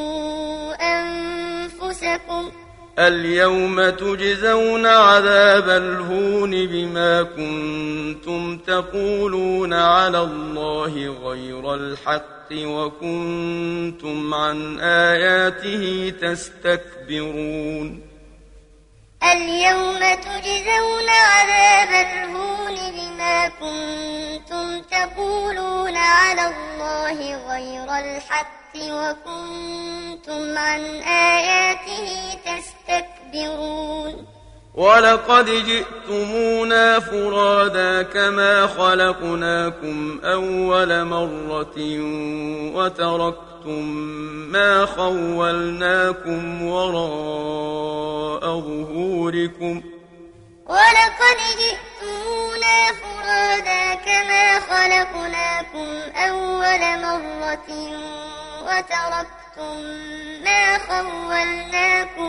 أنفسكم اليوم تجزون عذاب الهون بما كنتم تقولون على الله غير الحق وكنتم عن آياته تستكبرون اليوم تجزون عذاب الهون بما كنتم تقولون على الله غير الحق وكنتم عن آياته تستكبرون ولقد جئتمونا فرادا كما خلقناكم أول مرة وتركتم ما خولناكم وراء ظهوركم ولقد جئتمونا فرادا كما خلقناكم أول مرة وتركتم ما خولناكم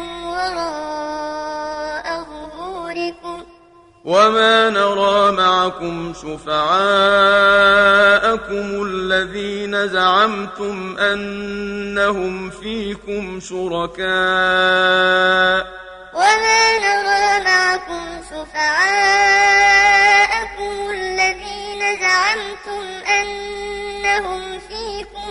وراء ظهوركم وما نرى معكم شفعاءكم الذين زعمتم أنهم فيكم شركاء وما نرى معكم شفعاءكم الذين زعمتم أنهم فيكم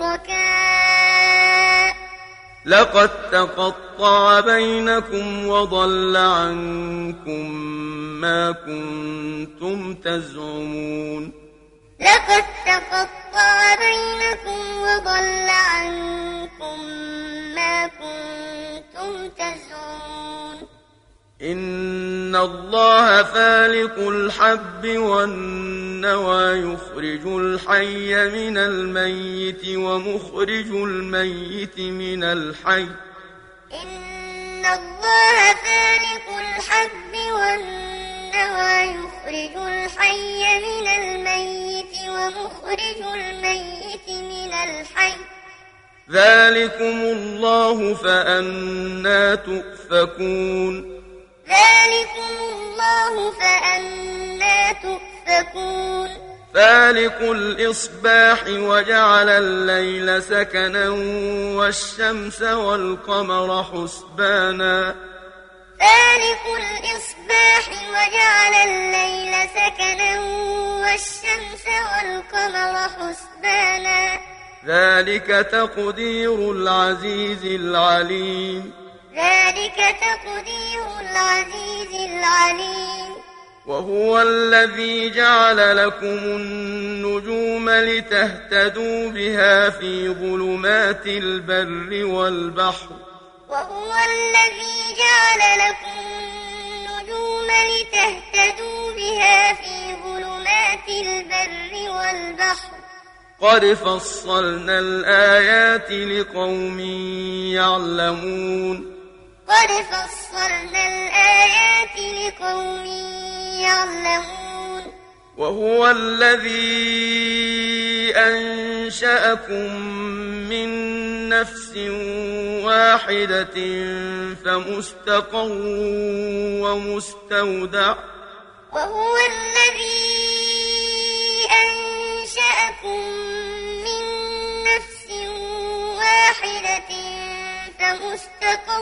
شركاء لقد تقطع بينكم وضل عنكم ما كنتم تزعمون لقد تقطع بينكم وضل عنكم ما كنتم تزعمون إن الله فالق الحب والنوى يخرج الحي من الميت ومخرج الميت من الحي إن الله فالق الحب والنوى يخرج الحي من الميت ومخرج الميت من الحي ذلكم الله فأنى تؤفكون ذلكم الله فأنى تؤفكون فالق الإصباح وجعل الليل سكنا والشمس والقمر حسبانا فالق الإصباح وجعل الليل سكنا والشمس والقمر حسبانا ذلك تقدير العزيز العليم ذلك تقدير العزيز العليم وهو الذي جعل لكم النجوم لتهتدوا بها في ظلمات البر والبحر وهو الذي جعل لكم النجوم لتهتدوا بها في ظلمات البر والبحر قد فصلنا الآيات لقوم يعلمون قد فصلنا الآيات لقوم يعلمون وهو الذي أنشأكم من نفس واحدة فمستقر ومستودع وهو الذي أنشأكم من نفس واحدة فمستقر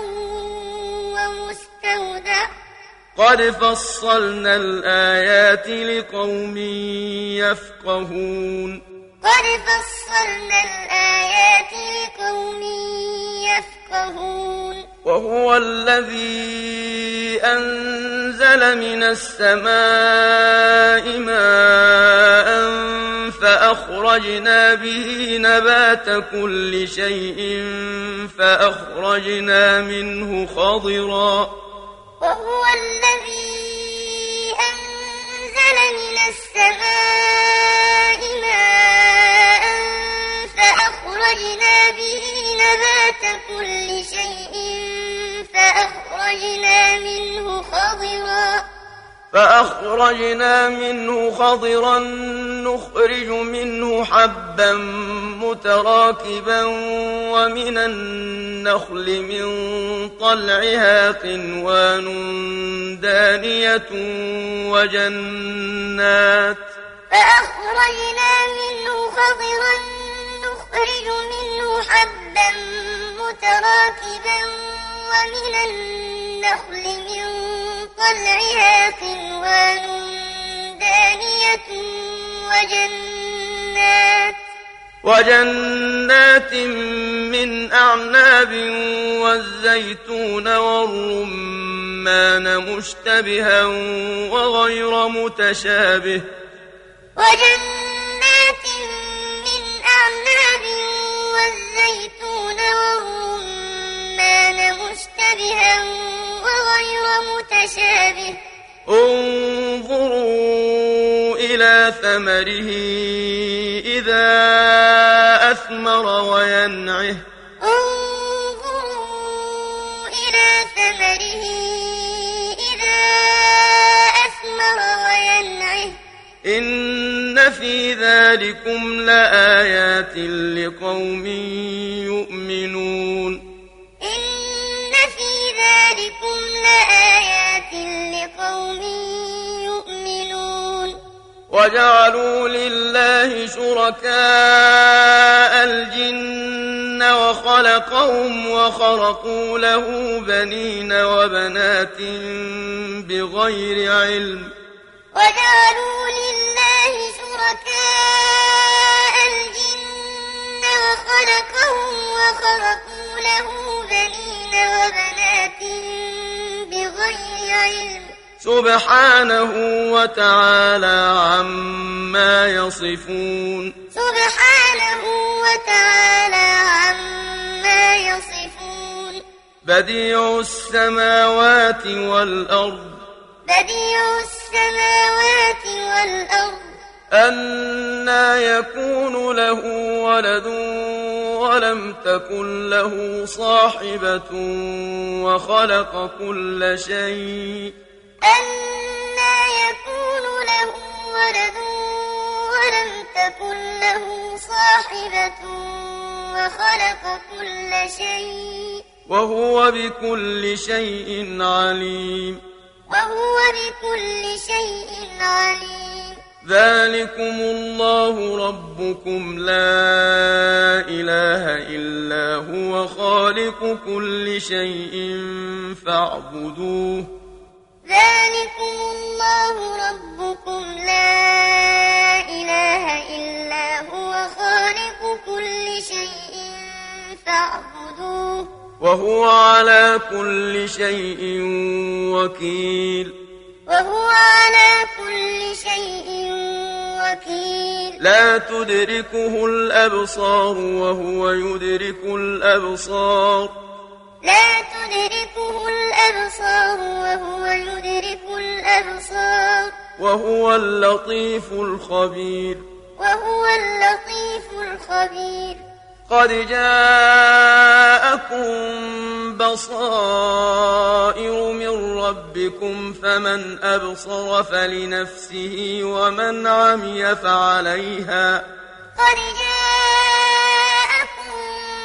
ومستودع قد فصلنا الآيات لقوم يفقهون قد فصلنا الآيات لقوم يفقهون وهو الذي أنزل من السماء ماء فأخرجنا به نبات كل شيء فأخرجنا منه خضرا وهو الذي أنزل من السماء ماء فأخرجنا به نبات كل شيء فأخرجنا منه خضرا نخرج منه حبا متراكبا ومن النخل من طلعها قنوان دانية وجنات فأخرجنا منه خضرا نخرج منه حبا متراكبا ومن النخل من طلعها قنوان دانية وجنات من أعناب والزيتون والرمان مشتبها وغير متشابه وجنات من أعناب والزيتون والرمان مشتبها وغير متشابه انظروا إلى ثمره إذا أثمر وينعه انظروا إلى ثمره إذا أثمر وينعه إن في ذلكم لآيات لقوم يؤمنون إن في ذلكم لآيات لقوم يؤمنون وجعلوا لله شركاء الجن وخلقهم وخرقوا له بنين وبنات بغير علم وجعلوا لله شركاء الجن وخرقوا له بنين وبنات بغير علم سبحانه وتعالى عما يصفون سبحانه وتعالى عما يصفون بديع السماوات والأرض أنى يكون له ولد ولم تكن له صاحبة وخلق كل شيء أنى يكون له ولد ولم تكن له صاحبة وخلق كل شيء وهو بكل شيء عليم ذلكم الله ربكم لا إله إلا هو خالق كل شيء فاعبدوه ذلكم الله ربكم لا إله إلا هو خالق كل شيء فاعبدوه وهو على كل شيء وكيل لا تدركه الأبصار وهو يدرك الأبصار وهو اللطيف الخبير قد جاءكم بصائر من ربكم فمن أبصر فلنفسه ومن عمي فعليها قد جاءكم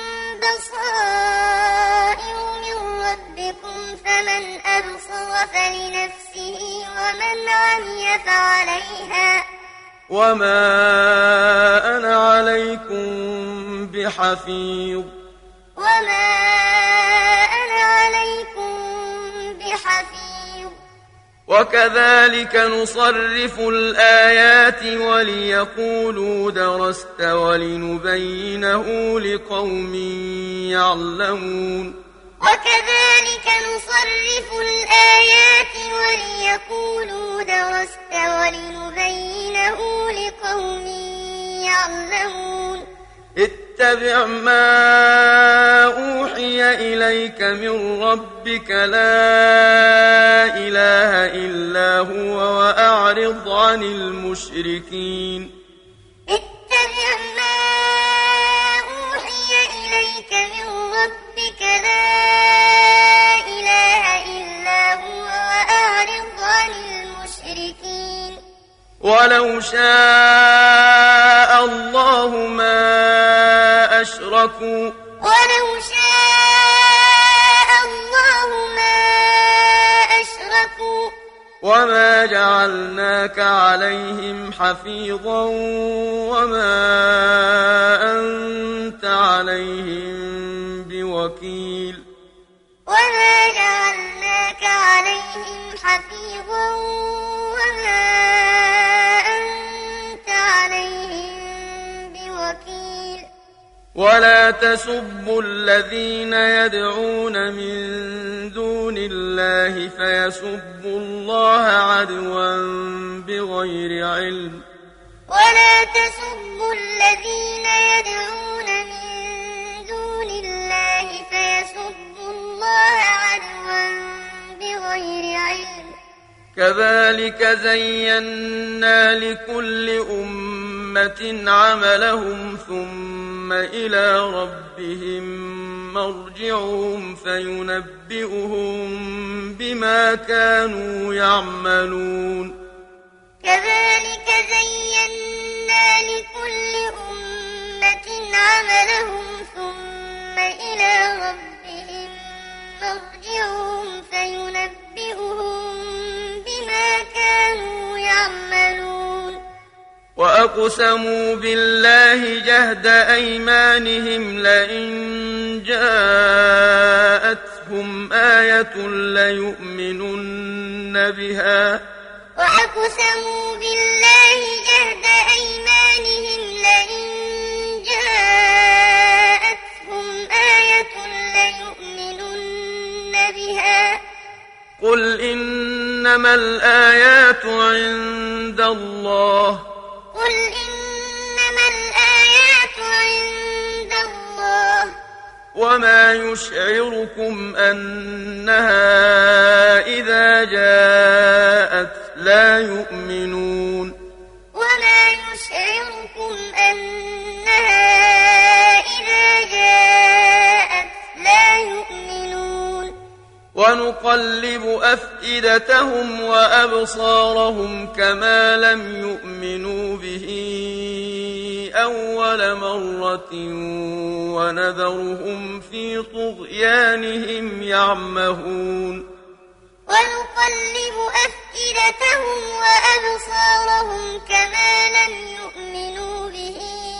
بصائر من ربكم فمن أبصر فلنفسه ومن عمي فعليها وما أنا عليكم بحفيظ وكذلك نصرف الآيات وليقولوا درست ولنبينه لقوم يعلمون وكذلك نصرف الآيات وليقولوا درست ولنبينه لقوم يعلمون اتبع ما أوحي إليك من ربك لا إله إلا هو وأعرض عن المشركين اتبع ما أوحي إليك من ربك لا إله إلا هو وأعرض عن المشركين ولو شاء الله ما أشركوا وما جعلناك عليهم حفيظا وما أنت عليهم بوكيل ولا تسبوا الذين يدعون من دون الله فيسبوا الله عدوا بغير علم ولا تسبوا الذين يدعون من دون الله فيسبوا الله عدوا بغير علم كذلك زينا لكل أمة عملهم ثم إلى ربهم مرجعهم فينبئهم بما كانوا يعملون كذلك زينا لكل أمة عملهم ثم إلى ربهم مرجعهم فينبئهم بما كانوا يعملون وأقسموا بالله جهد أيمانهم لئن جاءتهم آية ليؤمنن بها وأقسموا بالله جهد أيمانهم لئن جاءتهم آية ليؤمنن بها قل إنما الآيات عند الله قل إنما الآيات عند الله وما يشعركم أنها إذا جاءت لا يؤمنون وما يشعركم أنها إذا جاءت لا يؤمنون ونقلب أفئدتهم وأبصارهم كما لم يؤمنوا به أول مرة ونذرهم في طغيانهم يعمهون ونقلب أفئدتهم وأبصارهم كما لم يؤمنوا به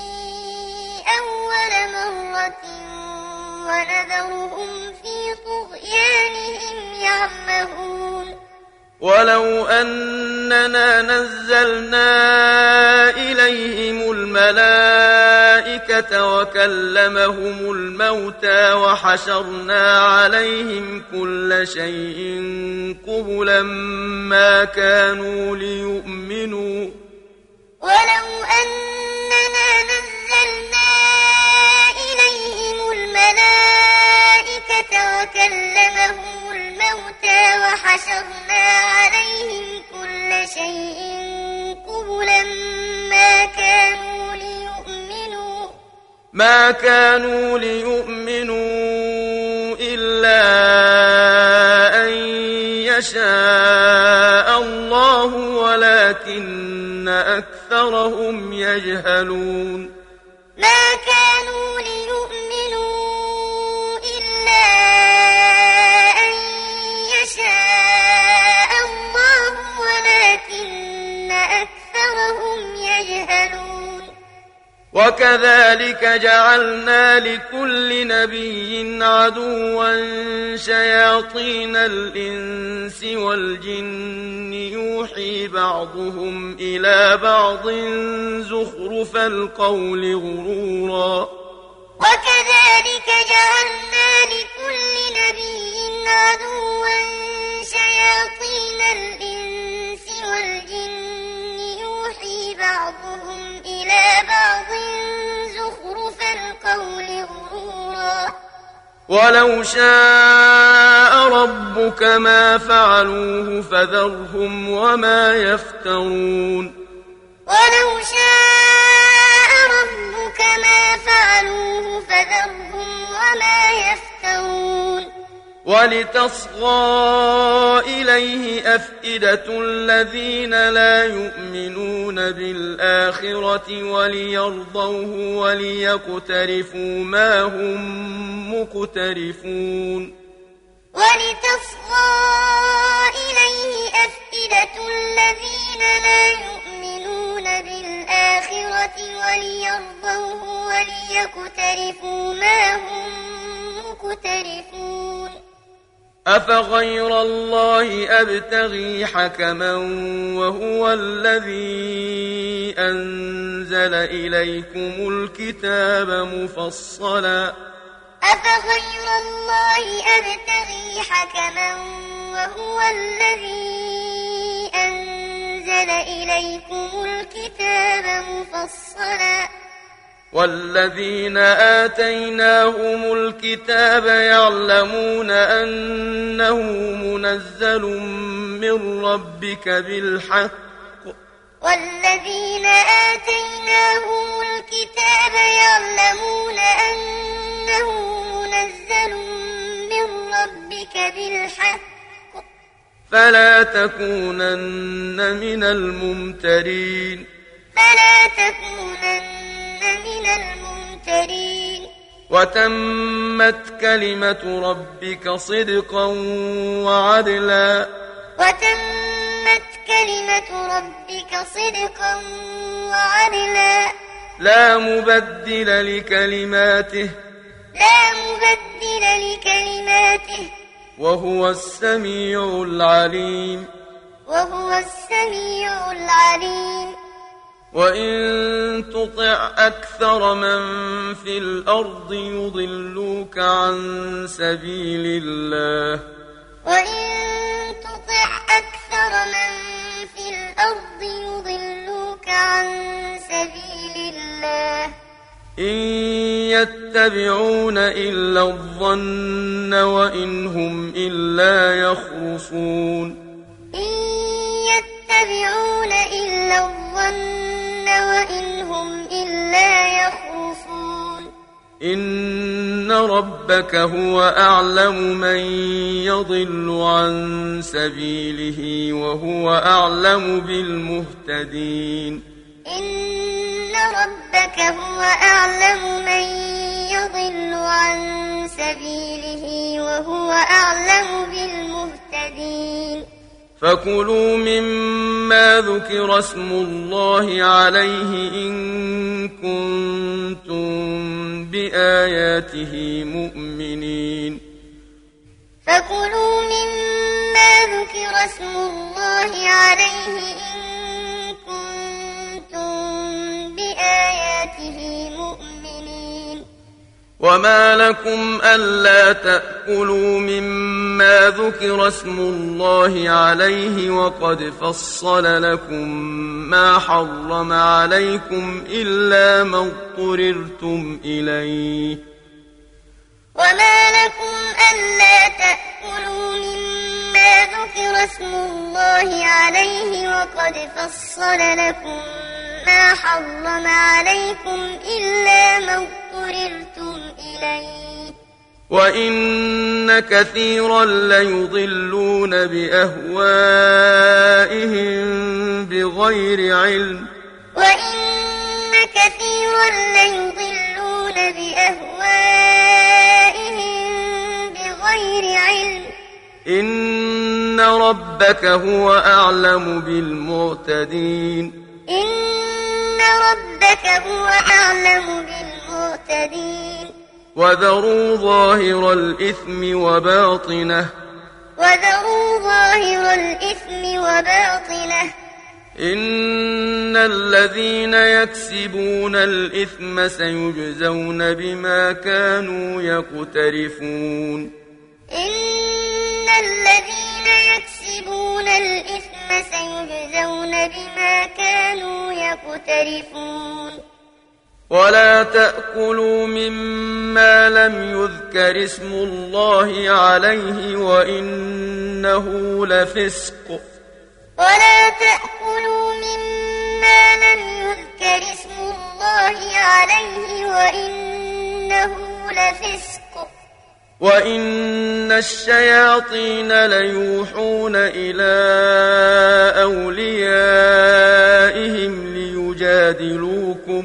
أول مرة ونذرهم في طغيانهم يعمهون ولو أننا نزلنا إليهم الملائكة وكلمهم الموتى وحشرنا عليهم كل شيء قبلا ما كانوا ليؤمنوا ولو أننا نزلنا إليهم الملائكة وكلمهم الموتى وحشرنا عليهم كل شيء قبلا ما كانوا ليؤمنوا إلا أن يشاء الله ولكن أكثرهم يجهلون ما كانوا ليؤمنوا إلا أن يشاء الله ولكن أكثرهم يجهلون وكذلك جعلنا لكل نبي عدوا شياطين الإنس والجن يوحي بعضهم إلى بعض زخرف القول غرورا وكذلك جعلنا لكل نبي عدوا شياطين الإنس والجن يوحي بعضهم إلى بعض زخرف القول غرورا ولو شاء ربك ما فعلوه فذرهم وما يفترون ولو شاء ربك ما فعلوه فذرهم وما يفترون ولتصغى إليه أفئدة الذين لا يؤمنون بالآخرة وليرضوه وليقترفوا ما هم مقترفون ولتصغى إليه أفئدة الذين لا يؤمنون بالآخرة وليرضوه وليقترفوا ما هم مقترفون أفغير الله أبتغي حكما وهو الذي أنزل إليكم الكتاب مفصلا أفغير الله أبتغي حكما وهو الذي أنزل إليكم الكتاب مفصلا والذين آتيناهم الكتاب يعلمون أنه منزل من ربك بالحق والذين آتيناهم الكتاب يعلمون أنه منزل من ربك بالحق فلا تكونن من الممترين من الممترين وتمت كلمة ربك صدقا وعدلا وتمت كلمة ربك صدقا وعدلا لا مبدل لكلماته وهو السميع العليم وإن تطع أكثر من في الأرض يضلوك عن سبيل الله إن يتبعون إلا الظن وإن هم إلا يخرصون إن ربك هو أعلم من يضل عن سبيله وهو أعلم بالمهتدين إن ربك هو أعلم من يضل عن سبيله وهو أعلم بالمهتدين فكلوا مما ذكر اسم الله عليه إن كنتم بآياته مؤمنين فكلوا مما ذكر اسم الله عليه إن كنتم بآياته مؤمنين وما لكم ألا تأكلوا مما ذكر اسم الله عليه وقد فصل لكم ما حرم عليكم إلا ما اضطررتم إليه وما لكم ألا تأكلوا مما ذكر اسم الله عليه وقد فصل لكم ما حرم عليكم إلا ما اضطررتم إليه وإن كثيرا ليضلون بأهوائهم بغير علم إن ربك هو أعلم بالمعتدين وذروا ظاهر الإثم وباطنه إن الذين يكسبون الإثم سيجزون بما كانوا يقترفون ولا تأكلوا مما لم يذكر اسم الله عليه وإنه لفسق وإن الشياطين ليوحون إلى أوليائهم ليجادلوكم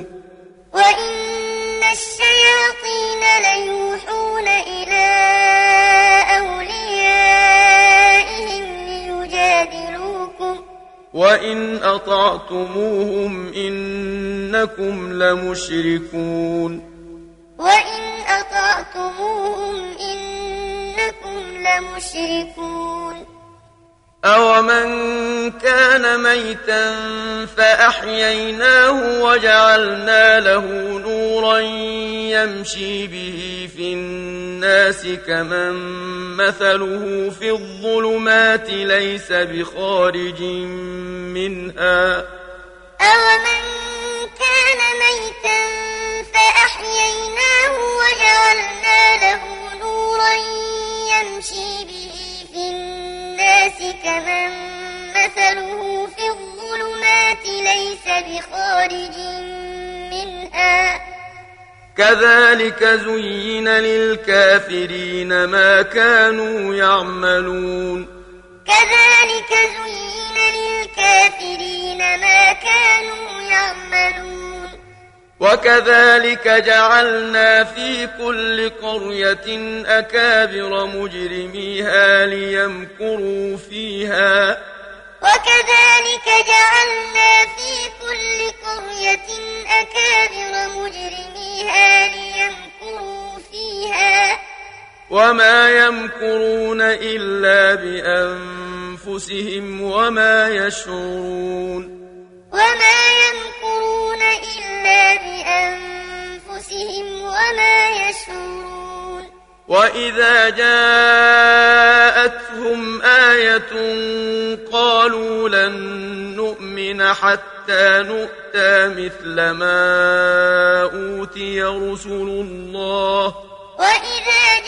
وإن أطعتموهم إنكم لمشركون أومن كان ميتا فأحييناه وجعلنا له نورا يمشي به في الناس كمن مثله في الظلمات ليس بخارج منها أومن كان ميتا فأحييناه وجعلنا له نورا يمشي به في الناس كمن مثله في الظلمات ليس بخارج منها كذلك زين للكافرين ما كانوا يعملون وكذلك جعلنا في كل قرية أكابر مجرميها ليمكروا فيها وكذلك جعلنا في كل قرية أكابر مجرميها ليمكروا فيها وما يمكرون إلا بأنفسهم وما يشعرون وما يمكرون إلا بأنفسهم وما يشعرون وإذا جاءتهم آية قالوا لن نؤمن حتى نؤتى مثل ما أوتي رسل الله وإذا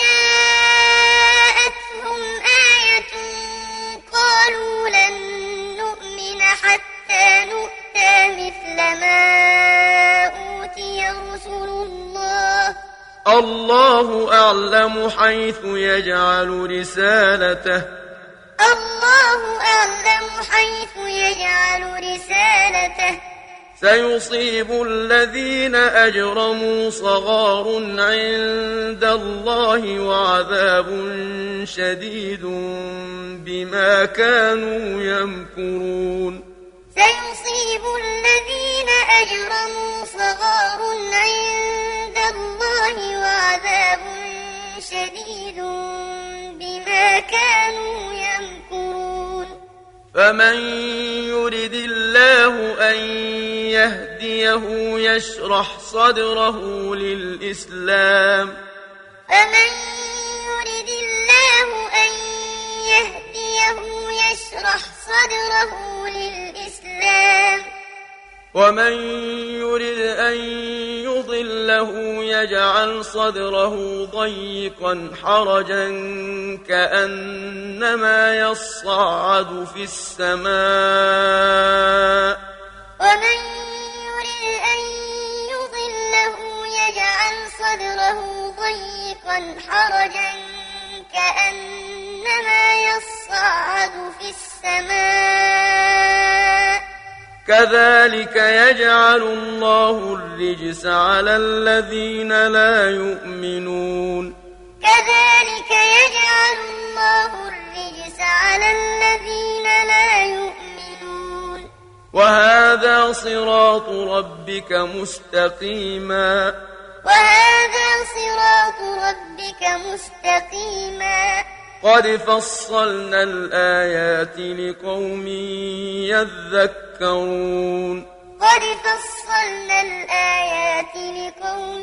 جاءتهم آية قالوا لن نؤمن حتى نؤتى مثل ما أوتي رسل الله الله أعلم حيث يجعل رسالته الله أعلم حيث يجعل رسالته سيصيب الذين أجرموا صغار عند الله وعذاب شديد بما كانوا يمكرون سيصيب الذين أجرموا صغار عند الله وعذاب شديد بما كانوا يمكرون فمن يرد الله أن يهديه يشرح صدره للإسلام فمن يرد الله أن يهديه يشرح صدره للإسلام ومن يرد أن يضله يجعل صدره ضيقا حرجا كأنما يصعد في السماء ومن يرد أن يضله يجعل صدره ضيقا حرجا كأنما يصعد في السماء كذلك يجعل الله الرجس على الذين لا يؤمنون كذلك يجعل الله الرجس على الذين لا يؤمنون وهذا صراط ربك مستقيما وهذا صراط ربك مستقيما قد فصلنا الآيات لقوم يذكرون قد فصلنا الآيات لقوم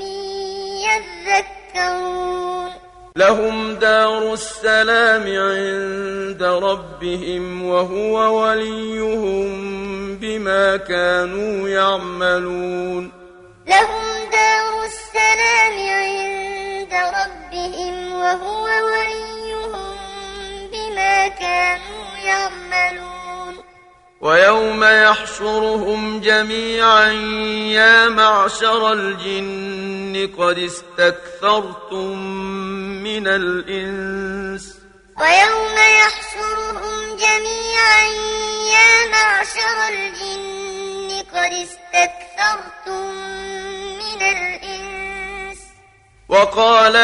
يذكرون لهم دار السلام عند ربهم وهو وليهم بما كانوا يعملون لهم دار السلام عند ربهم وهو وليهم بما كانوا يعملون ويوم يحشرهم جميعا يا معشر الجن قد استكثرتم من الإنس ويوم يحشرهم جميعا يا معشر الجن قد استكثرتم من الإنس وقال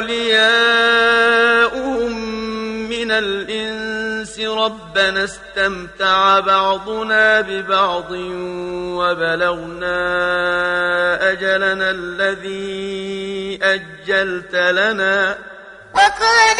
أولياؤهم من الإنس ربنا استمتع بعضنا ببعض وبلغنا أجلنا الذي أجلت لنا وقال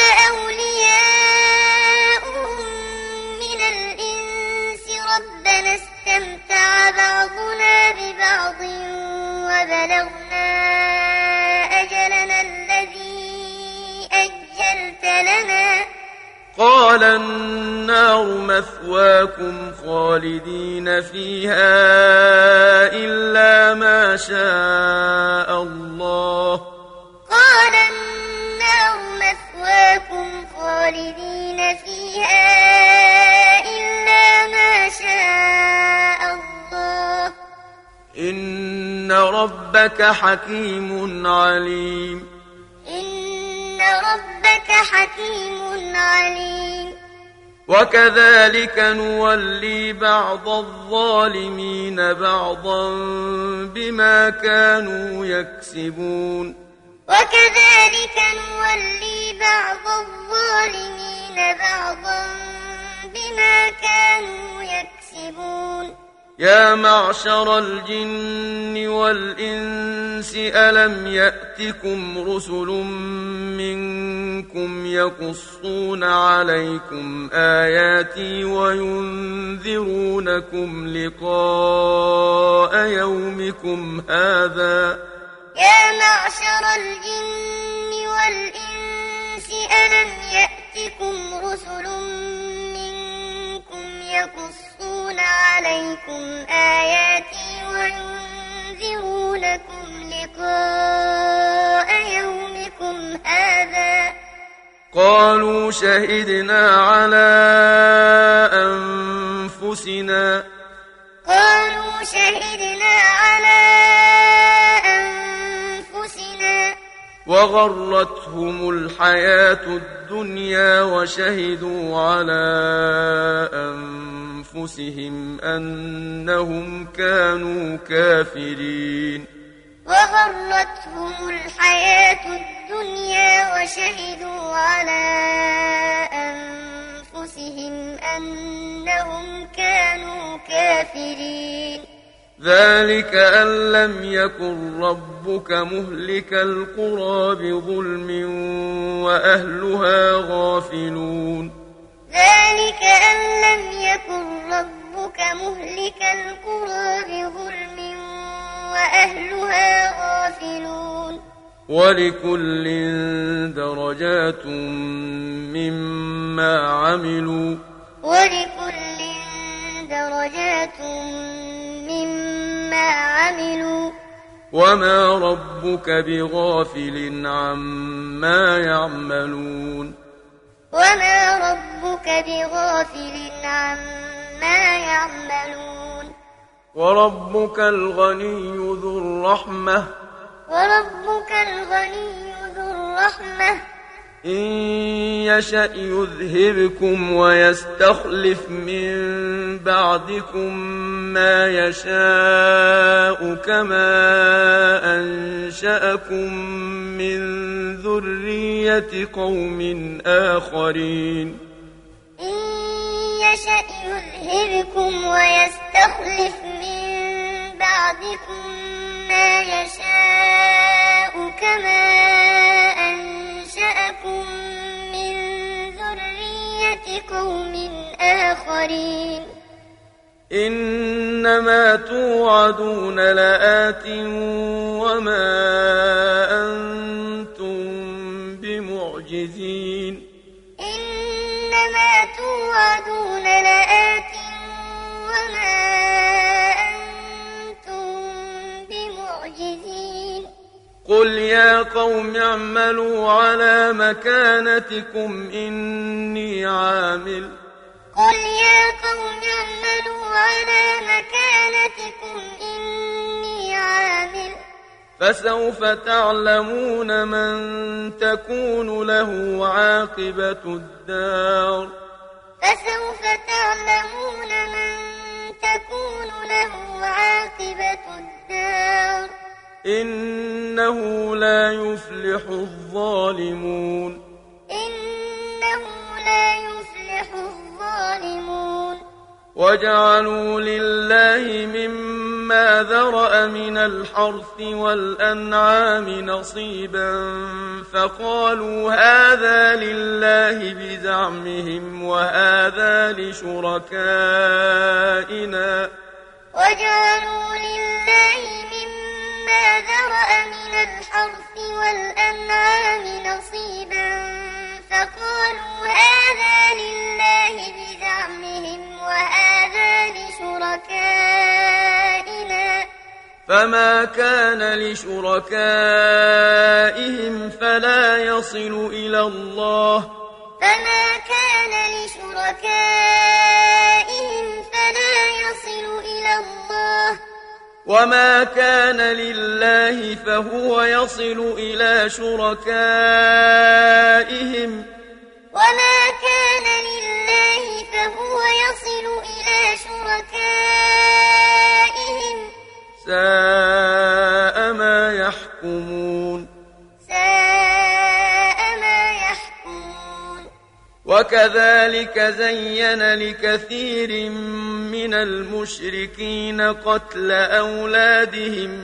أولياؤهم من الإنس ربنا استمتع بعضنا ببعض وبلغنا أجلنا الذي أجلت لنا قال النار مثواكم خالدين فيها إلا ما شاء الله قال النار مثواكم خالدين فيها إلا ما شاء الله إن ربك حكيم عليم إن ربك حكيم عليم وكذلك نولي بعض الظالمين بعضا بما كانوا يكسبون وكذلك نولي بعض الظالمين بعضا بما كانوا يكسبون يا معشر الجن والإنس ألم يأتكم رسل منكم يقصون عليكم آياتي وينذرونكم لقاء يومكم هذا يا معشر الجن والإنس ألم يأتكم رسل منكم يقصون عليكم آياتي وينذرونكم لقاء يومكم هذا قالوا شهدنا على أنفسنا وغرتهم الحياة الدنيا وشهدوا على أنفسهم أنهم كانوا كافرين وغرتهم الحياة الدنيا وشهدوا على أنفسهم أنهم كانوا كافرين ذلك أن لم يكن ربك مهلك القرى بظلم وأهلها غافلون ذلك أن لم يكن ربك مهلك القرى بظلم وأهلها غافلون ولكل درجات مما عملوا وما ربك بغافل عما يعملون وربك الغني ذو الرحمة إن يشأ يذهبكم ويستخلف من بعدكم ما يشاء كما أنشأكم من ذرية قوم آخرين إن يشأ يذهبكم ويستخلف من بعدكم ما يشاء كما أنشأكم من ذرية قوم آخرين إنما توعدون لآت وما أنتم بمعجزين إنما توعدون لآت وما أنتم بمعجزين قل يا قوم اعملوا على مكانتكم إني عامل فسوف تعلمون من تكون له عاقبة الدار إنه لا يفلح الظالمون وجعلوا لله مما ذرأ من الحرث والأنعام نصيبا فقالوا هذا لله بزعمهم وهذا لشركائنا وجعلوا لله مما ذرأ من الحرث والأنعام نصيبا فقالوا هذا لله بزعمهم وهذا لشركائنا فما كان لشركائهم فلا يصل إلى الله وما كان لله فهو يصل إلى شركائهم ساء ما يحكمون وكذلك زين لكثير من المشركين قتل أولادهم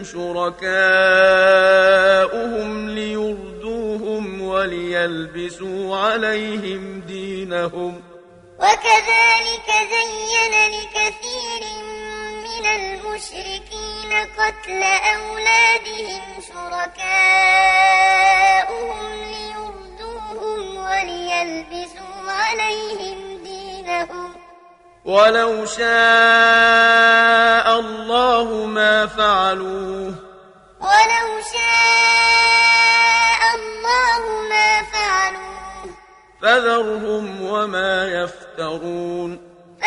شركاؤهم ليردوهم وليلبسوا عليهم دينهم وكذلك زين لكثير من المشركين قتل أولادهم شركاؤهم ليردوهم وليلبسوا عليهم دينهم ولو شاء الله ما فعلوه ولو شاء الله ما فعلوه فذرهم وما يفترون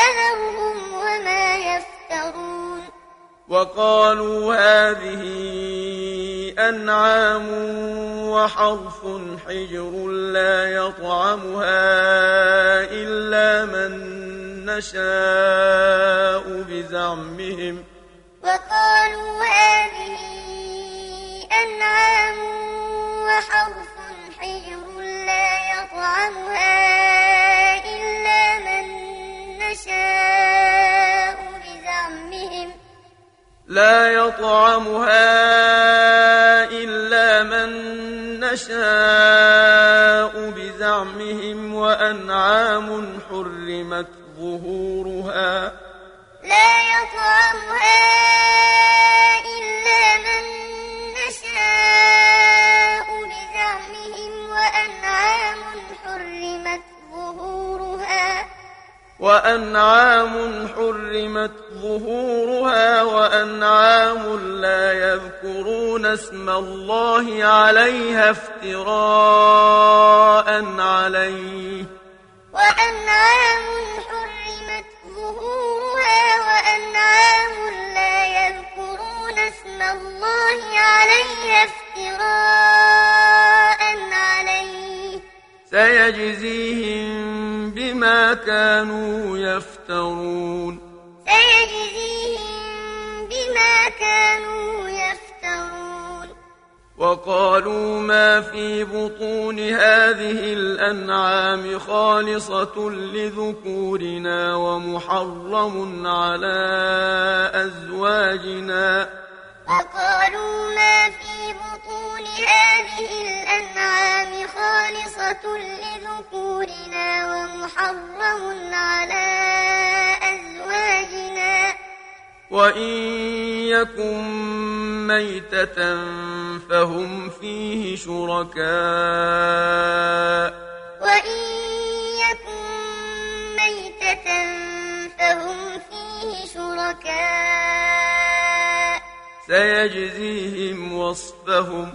وقالوا هذه أنعام وحرث حجر لا يطعمها إلا من نشاء بزعمهم وقالوا هذه أنعام وحرث حجر لا يطعمها إلا من نشاء بزعمهم وأنعام حرمت ظهورها وأنعام لا يذكرون اسم الله عليها افتراء عليه وأنعام حرمت ظهورها وأنعام لا يذكرون اسم الله عليها افتراء عليه سيجزيهم بما كانوا يفترون وقالوا ما في بطون هذه الأنعام خالصة لذكورنا ومحرم على أزواجنا وقالوا ما في بطون هذه الأنعام خالصة لذكورنا ومحرم على أزواجنا وإن يكن ميتة فهم فيه شركاء سيجزيهم وصفهم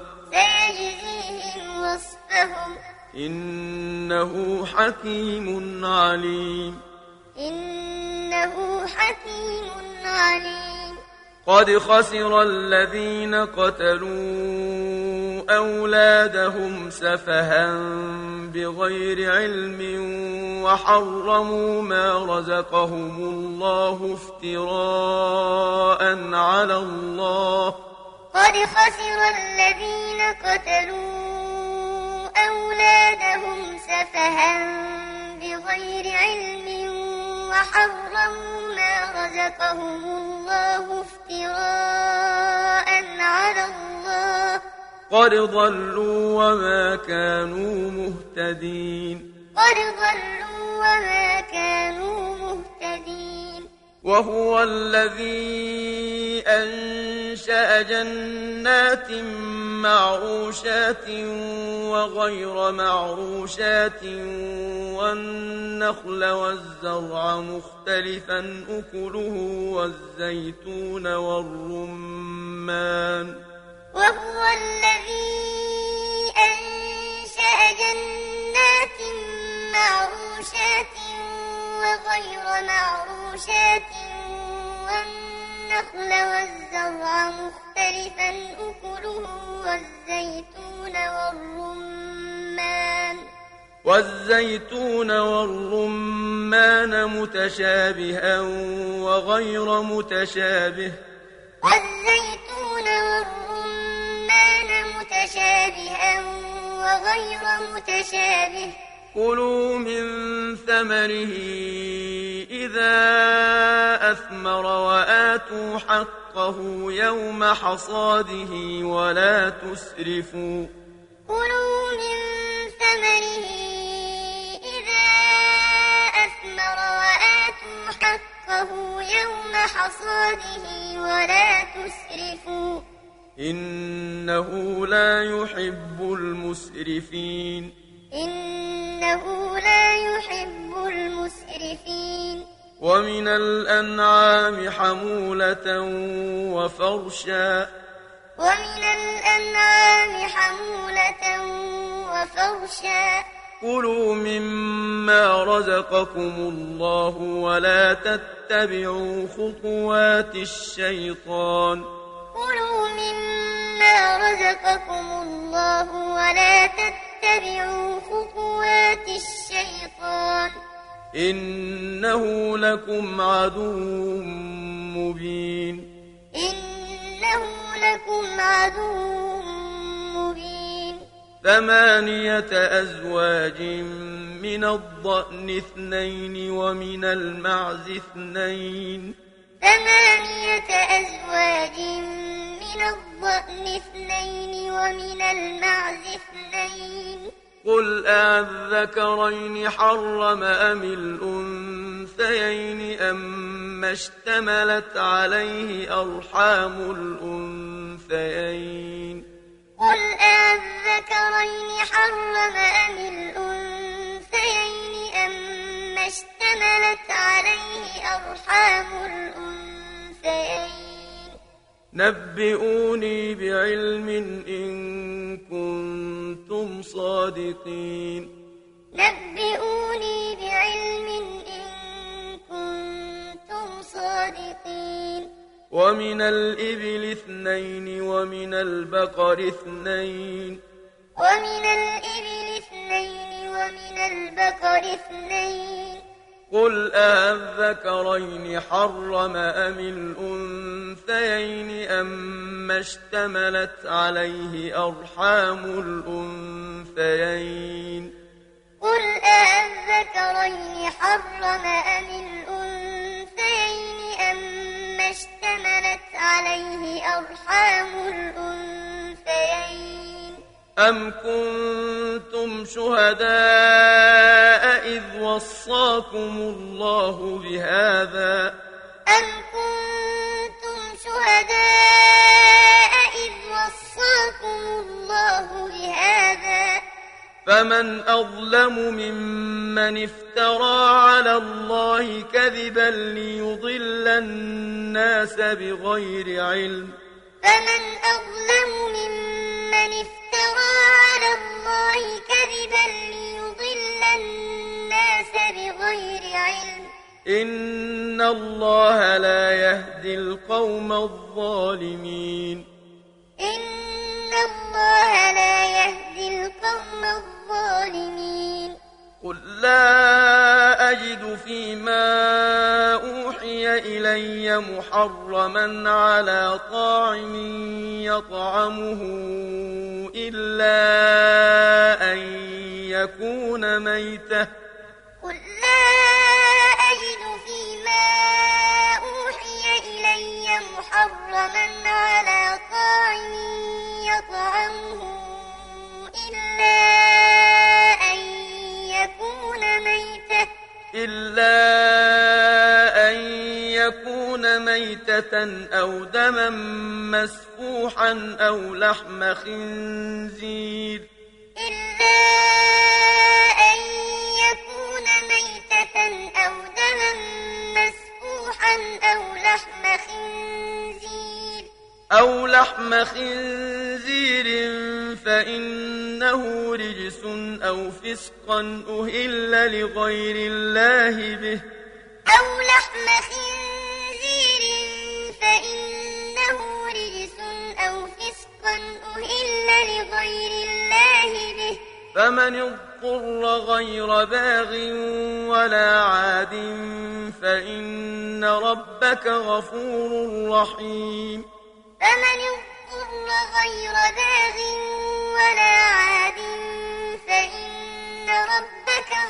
إنه حكيم عليم قد خسر الذين قتلوا أولادهم سفها بغير علم وحرموا ما رزقهم الله افتراء على الله قد خسر الذين قتلوا أولادهم سفها بغير علم وحرموا ما رزقهم الله افتراء على الله قد ضلوا وما كانوا مهتدين وهو الذي أنشأ جنات معروشات وغير معروشات والنخل والزرع مختلفا أكله والزيتون والرمان وهو الذي أنشأ جنات معروشات وغير معروشات والنخل والزرع مختلفا أكله والزيتون والرمان متشابها وغير متشابه كلوا من ثمره إذا أثمر وآتوا حقه يوم حصاده ولا تسرفوا كلوا من ثمره إذا أثمر وآتوا حقه يوم حصاده ولا تسرفوا إنه لا يحب المسرفين إنه لا يحب المسرفين ومن الأنعام حمولة وفرشا ومن الأنعام حمولة وفرشا كلوا مما رزقكم الله ولا تتبعوا خطوات الشيطان كلوا مما رزقكم الله ولا تتبعوا خطوات الشيطان إنه لكم عدو مبين إنه لكم عدو مبين 8 أزواج من الضأن 2 ومن المعز 2 8 أزواج من الضأن 2 ومن المعز 2 قل أذكرين حرم أم الأنثيين أما اشتملت عليه أرحام الأنثيين قل أذكرين حرم أم الأنثيين أما اشتملت عليه أرحام الأنثيين نبئوني بعلم إن كنتم صادقين نبئوني بعلم إن كنتم صادقين ومن الإبل 2 ومن البقر 2 ومن الإبل 2 ومن البقر 2 قل أذكرين حرم أم الأنثيين أما اشتملت عليه أرحام الأنثيين قل أذكرين حرم أم الأنثيين أما اشتملت عليه أرحام الأنثيين أم كنتم شهداء إذ وصاكم الله بهذا أم كنتم شهداء إذ وصاكم الله بهذا فمن أظلم ممن افترى على الله كذبا ليضل الناس بغير علم فمن أظلم ممن افترى على الله كذبا ليضل الناس بغير علم إن الله لا يهدي القوم الظالمين إن الله لا يهدي القوم الظالمين قل لا أجد فيما أوحي إلي محرما على طاعم يطعمه إلا أن يكون ميتة قل لا أجد فيما أوحي إلي محرما على طاعم يطعمه إلا أن يكون ميتة أو دما مسفوحا أو لحم خنزير إلا أن يكون ميتة أو دما مسفوحا أو لحم خنزير فإنه رجس أو فسقا أهل لغير الله به أو لحم خنزير فإنه رجس أو فسقا أهل لغير الله به فمن اضطر غير باغ ولا عاد فإن ربك غفور رحيم فمن اضطر غير باغ ولا عاد فإن ربك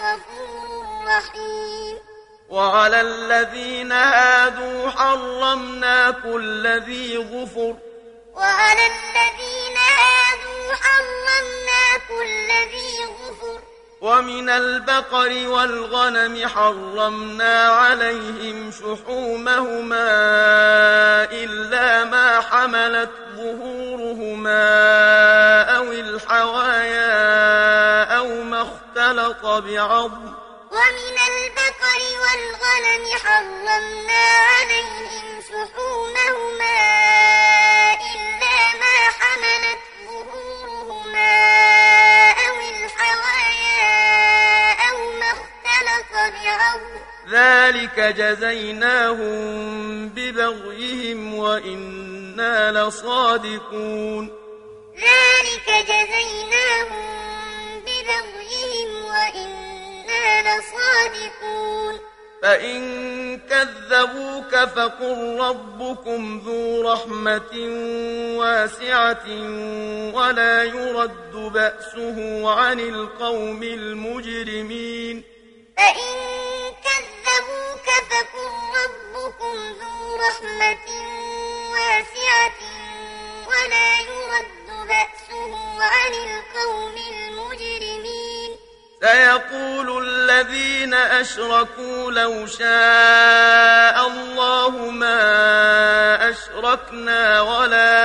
غفور رحيم وعلى الذين هادوا حرمنا كل ذي ظفر وعلى الذين هادوا حرمنا كل ذي ظفر ومن البقر والغنم حرمنا عليهم شحومهما إلا ما حملت ظهورهما أو الحوايا أو ما اختلط بعظم ومن البقر والغنم حرمنا عليهم شحومهما إلا ما حملت ظهورهما أو الحوايا أو ما اختلط بعظم ذلك جزيناهم ببغيهم وإنا لصادقون ذلك جزيناهم ببغيهم وإنا لصادقون فإن كذبوك فقل ربكم ذو رحمة واسعة ولا يرد بأسه عن القوم المجرمين فإن كذبوك فقل ربكم ذو رحمة واسعة ولا يرد بأسه عن القوم المجرمين سيقول الذين أشركوا لو شاء الله ما أشركنا ولا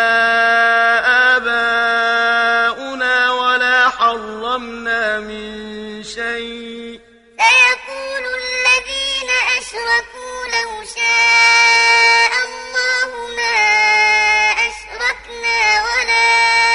آباؤنا ولا حرمنا من شيء سيقول الذين أشركوا لو شاء الله ما أشركنا ولا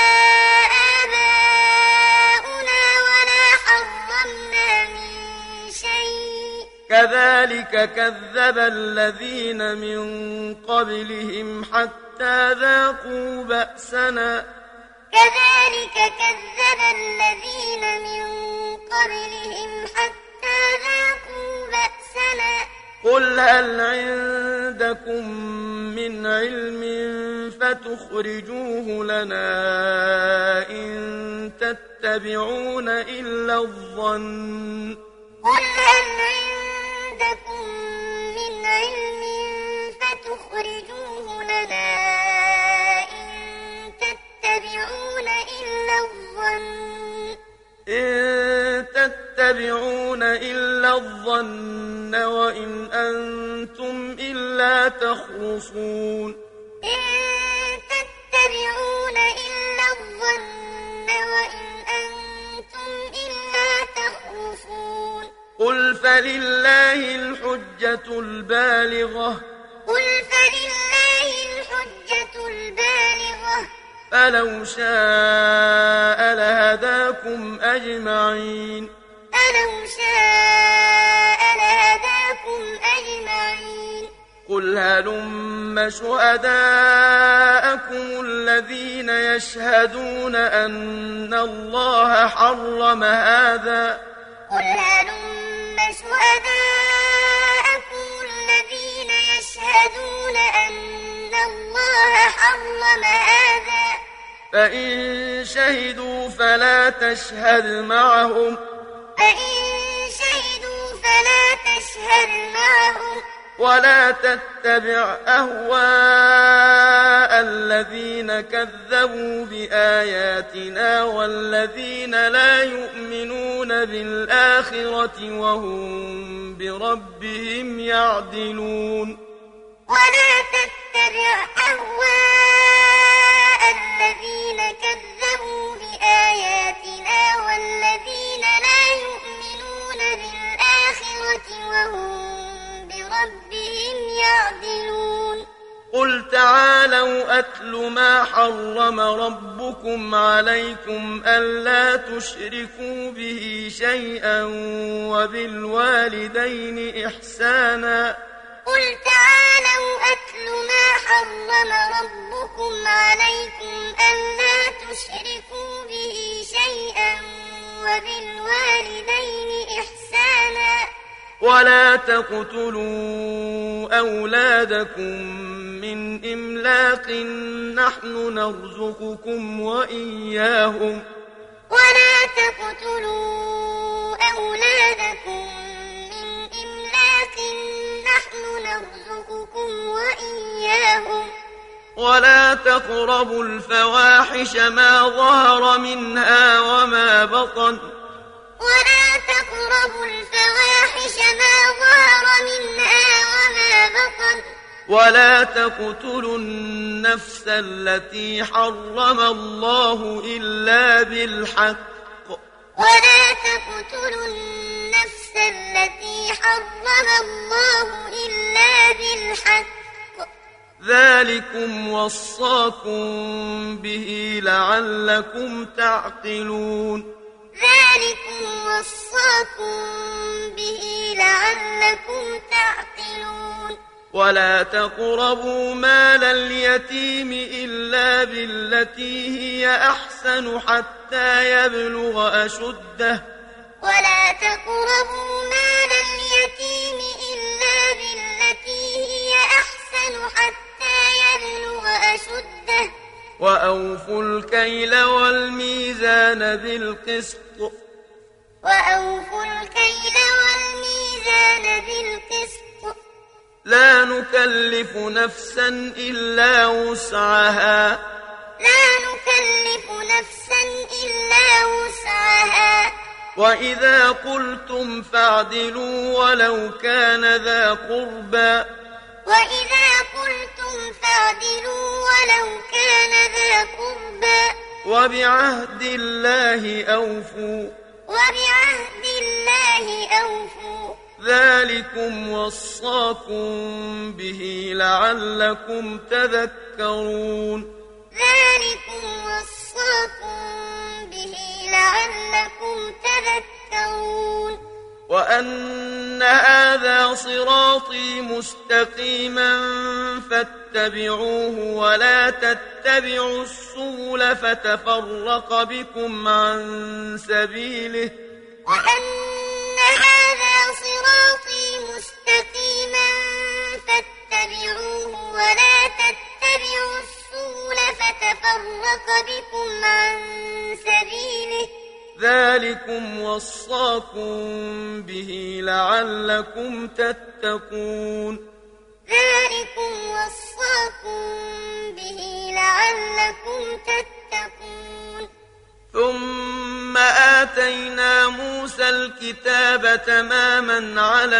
آباؤنا ولا حرمنا من شيء كذلك كذب الذين من قبلهم حتى ذاقوا بأسنا كذلك كذب الذين من قبلهم حتى ذاقوا بأسنا قل هل عندكم من علم فتخرجوه لنا إن تتبعون إلا الظن قل هل عندكم من علم فتخرجوه لنا إن تتبعون إلا الظن إن تتبعون إلا الظن وإن أنتم إلا تخرصون إن تتبعون إلا الظن وإن أنتم إلا تخرصون قل فلله الحجة البالغة قل فلله الحجة البالغة فلو شاء لهداكم أجمعين فلو شاء لهداكم أجمعين قل هلم شهداءكم الذين يشهدون أن الله حرم هذا قل هلم شهداءكم الذين يشهدون أن الله حرم هذا فإن شهدوا فلا تشهد معهم ولا تتبع أهواء الذين كذبوا بآياتنا والذين لا يؤمنون بالآخرة وهم بربهم يعدلون ولا تتبع أهواء الذين كذبوا بآياتنا والذين لا يؤمنون بالآخرة وهم بربهم يعدلون قل تعالوا أتل ما حرم ربكم عليكم ألا تشركوا به شيئا وبالوالدين إحسانا قل تعالوا أتل ما حرم ربكم عليكم ألا تشركوا به شيئا وبالوالدين إحسانا ولا تقتلوا أولادكم من إملاق نحن نرزقكم وإياهم ولا تقتلوا أولادكم أنفسكم وإياهم ولا تقربوا الفواحش ما ظهر منها وما بطن ولا تقربوا الفواحش ما ظهر منها وما بطن ولا تقتلوا النفس التي حرم الله إلا بالحق ولا تقتلوا النفس التي حرم الله إلا بالحق ذلكم وصاكم به لعلكم تعقلون ذلكم وصاكم به لعلكم تعقلون ولا تقربوا مال اليتيم إلا بالتي هي أحسن حتى يبلغ أشده ولا تقربوا مال اليتيم إلا بالتي هي أحسن حتى يبلغ أشده وأوفوا الكيل والميزان بالقسط وأوفوا الكيل والميزان بالقسط لا نكلف نفسا إلا وسعها لا نكلف نفسا إلا وسعها وإذا قلتم فاعدلوا ولو كان ذا قربى وإذا قلتم فاعدلوا ولو كان ذا قربى وبعهد الله أوفوا وبعهد الله أوفوا ذلكم وصاكم به لعلكم تذكرون ذلكم وصاكم به لعلكم تذكرون وأن هذا صراطي مستقيما فاتبعوه ولا تتبعوا السبل فتفرق بكم عن سبيله وأن هذا صراطي مستقيما فاتبعوه ولا تتبعوا السبل فتفرق بكم عن سبيله ذلكم وصاكم به لعلكم تتقون ذلكم وصاكم به لعلكم تتقون ثم آتينا موسى الكتاب تماما على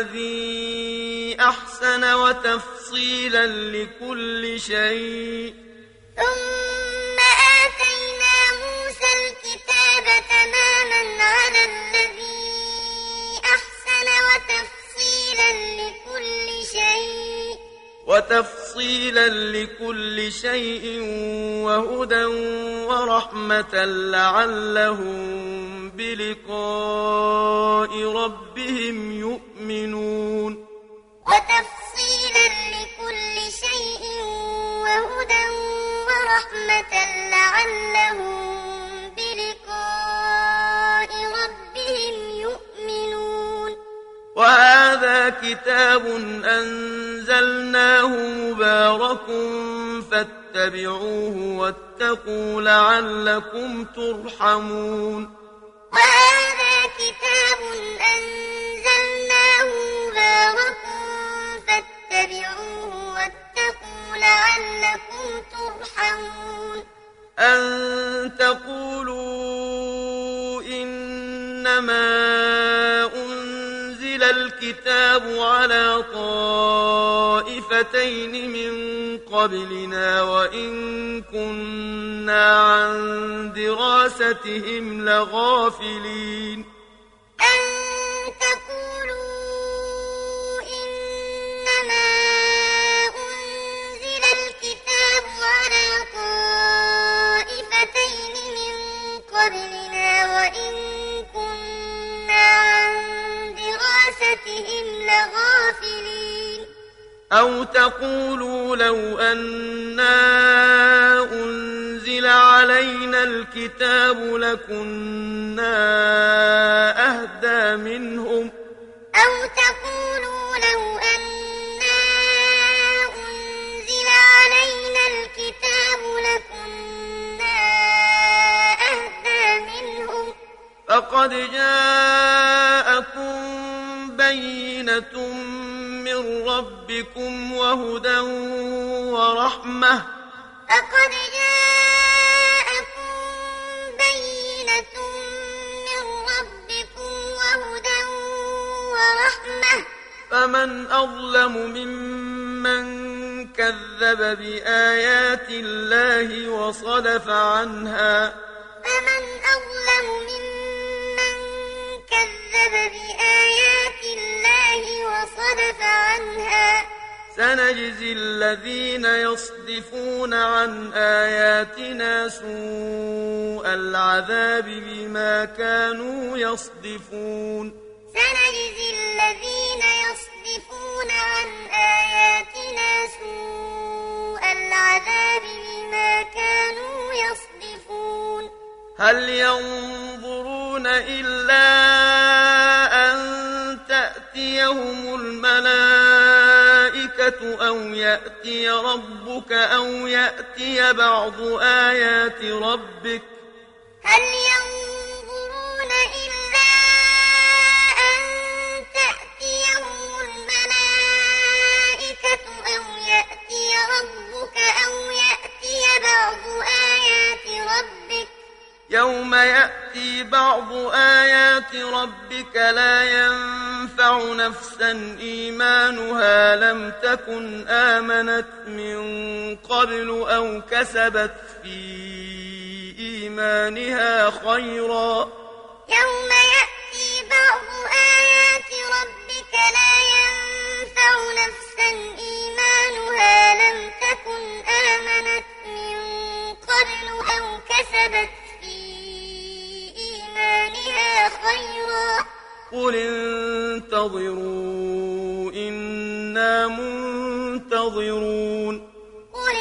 الذي أحسن وتفصيلا لكل شيء ثم آتينا موسى الكتاب تماما على الذي أحسن وتفصيلا لكل شيء وهدى ورحمة لعلهم بلقاء ربهم يؤمنون وتفصيلا لكل شيء وهدى ورحمة لعلهم بلقاء ربهم يؤمنون وهذا كتاب أنزلناه مبارك فاتبعوه واتقوا لعلكم ترحمون وهذا كتاب أنزلناه مبارك فاتبعوه واتقوا لعلكم ترحمون أن تقولوا إنما أنزل الكتاب على طائفتين من قبلنا وإن كنا عن دراستهم لغافلين أن تقولوا إنما أنزل الكتاب على طائفتين من قبلنا وإن كنا عن دراستهم لغافلين أو تقولوا لو أنا أنزل علينا الكتاب لكنا أهدى منهم أو تقولوا لو أنا أنزل علينا الكتاب لكنا أهدى منهم فقد جاءكم بينة من ربكم ربكم وهدى ورحمة فقد جاءكم بينة من ربكم وهدى ورحمة فمن أظلم ممن كذب بآيات الله وصدف عنها فمن أظلم ممن كذب بآيات الله وصدف عنها سنجزي الذين يصدفون عن آياتنا سوء العذاب بما كانوا يصدفون سنجزي الذين يصدفون عن آياتنا سوء العذاب بما كانوا يصدفون هل ينظرون إلا أن تأتيهم الملائكة أو يأتي ربك أو يأتي بعض آيات ربك هل ينظرون إلا أن تأتيهم الملائكة أو يأتي ربك أو يأتي بعض آيات ربك يوم يأتي بعض آيات ربك لا ينفع نفسا إيمانها لم تكن آمنت من قبل أو كسبت في إيمانها خيرا يوم يأتي بعض آيات ربك لا ينفع نفسا إيمانها لم تكن آمنت من قبل أو كسبت في إيمانها خيرا قل انتظروا إنا منتظرون قل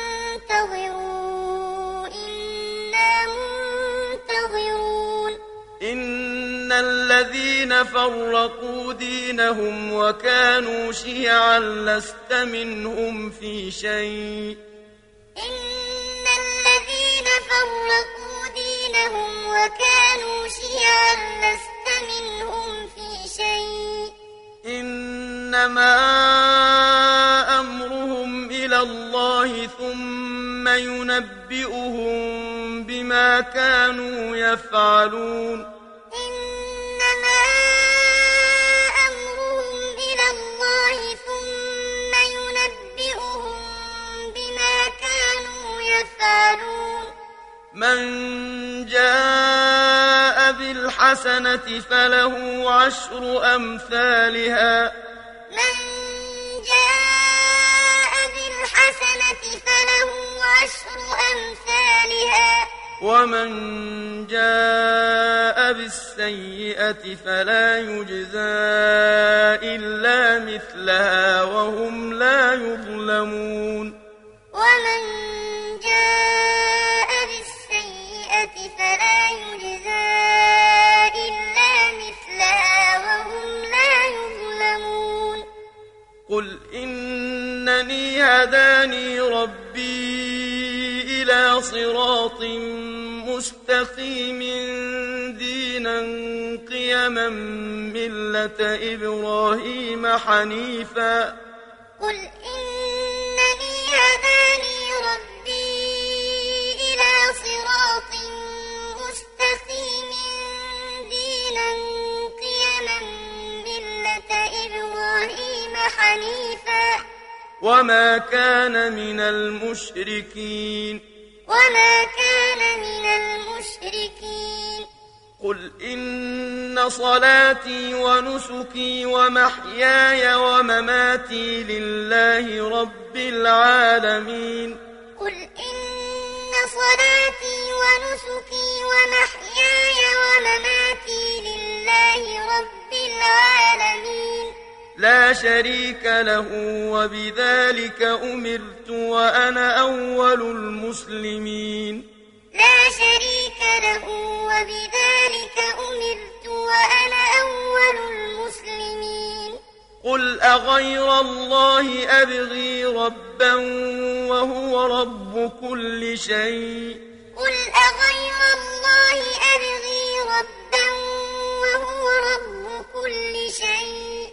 انتظروا إنا منتظرون إن الذين فرقوا دينهم وكانوا شيعا لست منهم في شيء إن الذين فرقوا دينهم وكانوا شيعا لست منهم في شيء إنما أمرهم إلى الله ثم ينبئهم بما كانوا يفعلون إنما أمرهم إلى الله ثم ينبئهم بما كانوا يفعلون من جاء بالحسنة فله عشر أمثالها من جاء بالحسنة فله عشر أمثالها ومن جاء بالسيئة فلا يجزى إلا مثلها وهم لا يظلمون ومن جاء بالسيئة فلا يجزى إلا مثلها وهم لا يظلمون قل إنني هداني ربي إلى صراط مستقيم دينا قيما ملة إبراهيم حنيفا قل إنني هداني ربي إلى صراط مستقيم دينا قيما ملة إبراهيم حنيفا وما كان من المشركين وما كان من المشركين قل إن صلاتي ونسكي ومحياي ومماتي لله رب العالمين قل إن صلاتي ونسكي ومحياي ومماتي لله رب العالمين لا شريك له وبذلك أمرت وأنا أول المسلمين لا شريك له وبذلك أمرت وأنا أول المسلمين قل أغير الله أبغي ربا وهو رب كل شيء قل أغير الله أبغي ربا وهو رب كل شيء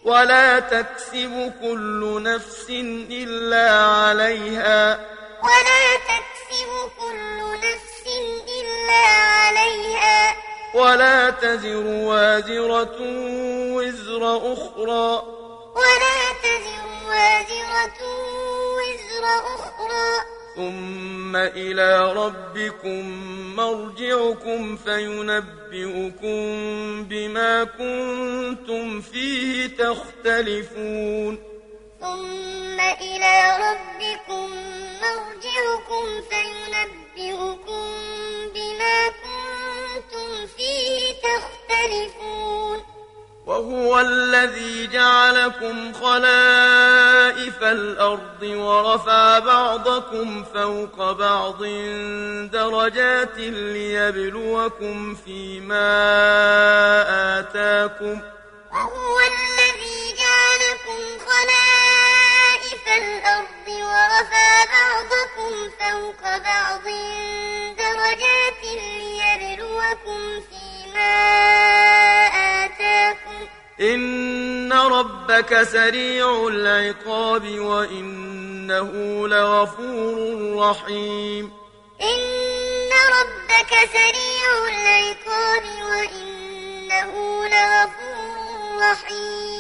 ولا تكسب كل نفس إلا عليها ولا تكسب كل نفس إلا عليها ولا تزر وازرة وزر أخرى ولا تزر وازرة وزر أخرى ثم إلى ربكم مرجعكم فينبئكم بما كنتم فيه تختلفون ثم إلى ربكم مرجعكم فينبئكم بما كنتم فيه تختلفون وهو الذي جعلكم خلائف الأرض ورفع بعضكم فوق بعض درجات ليبلوكم فيما آتاكم وهو الذي جعلكم خلائف الأرض ورفع بعضكم فوق بعض درجات ليبلوكم فيما آتاكم إن ربك سريع العقاب وإنه لغفور رحيم إن ربك سريع العقاب وإنه لغفور رحيم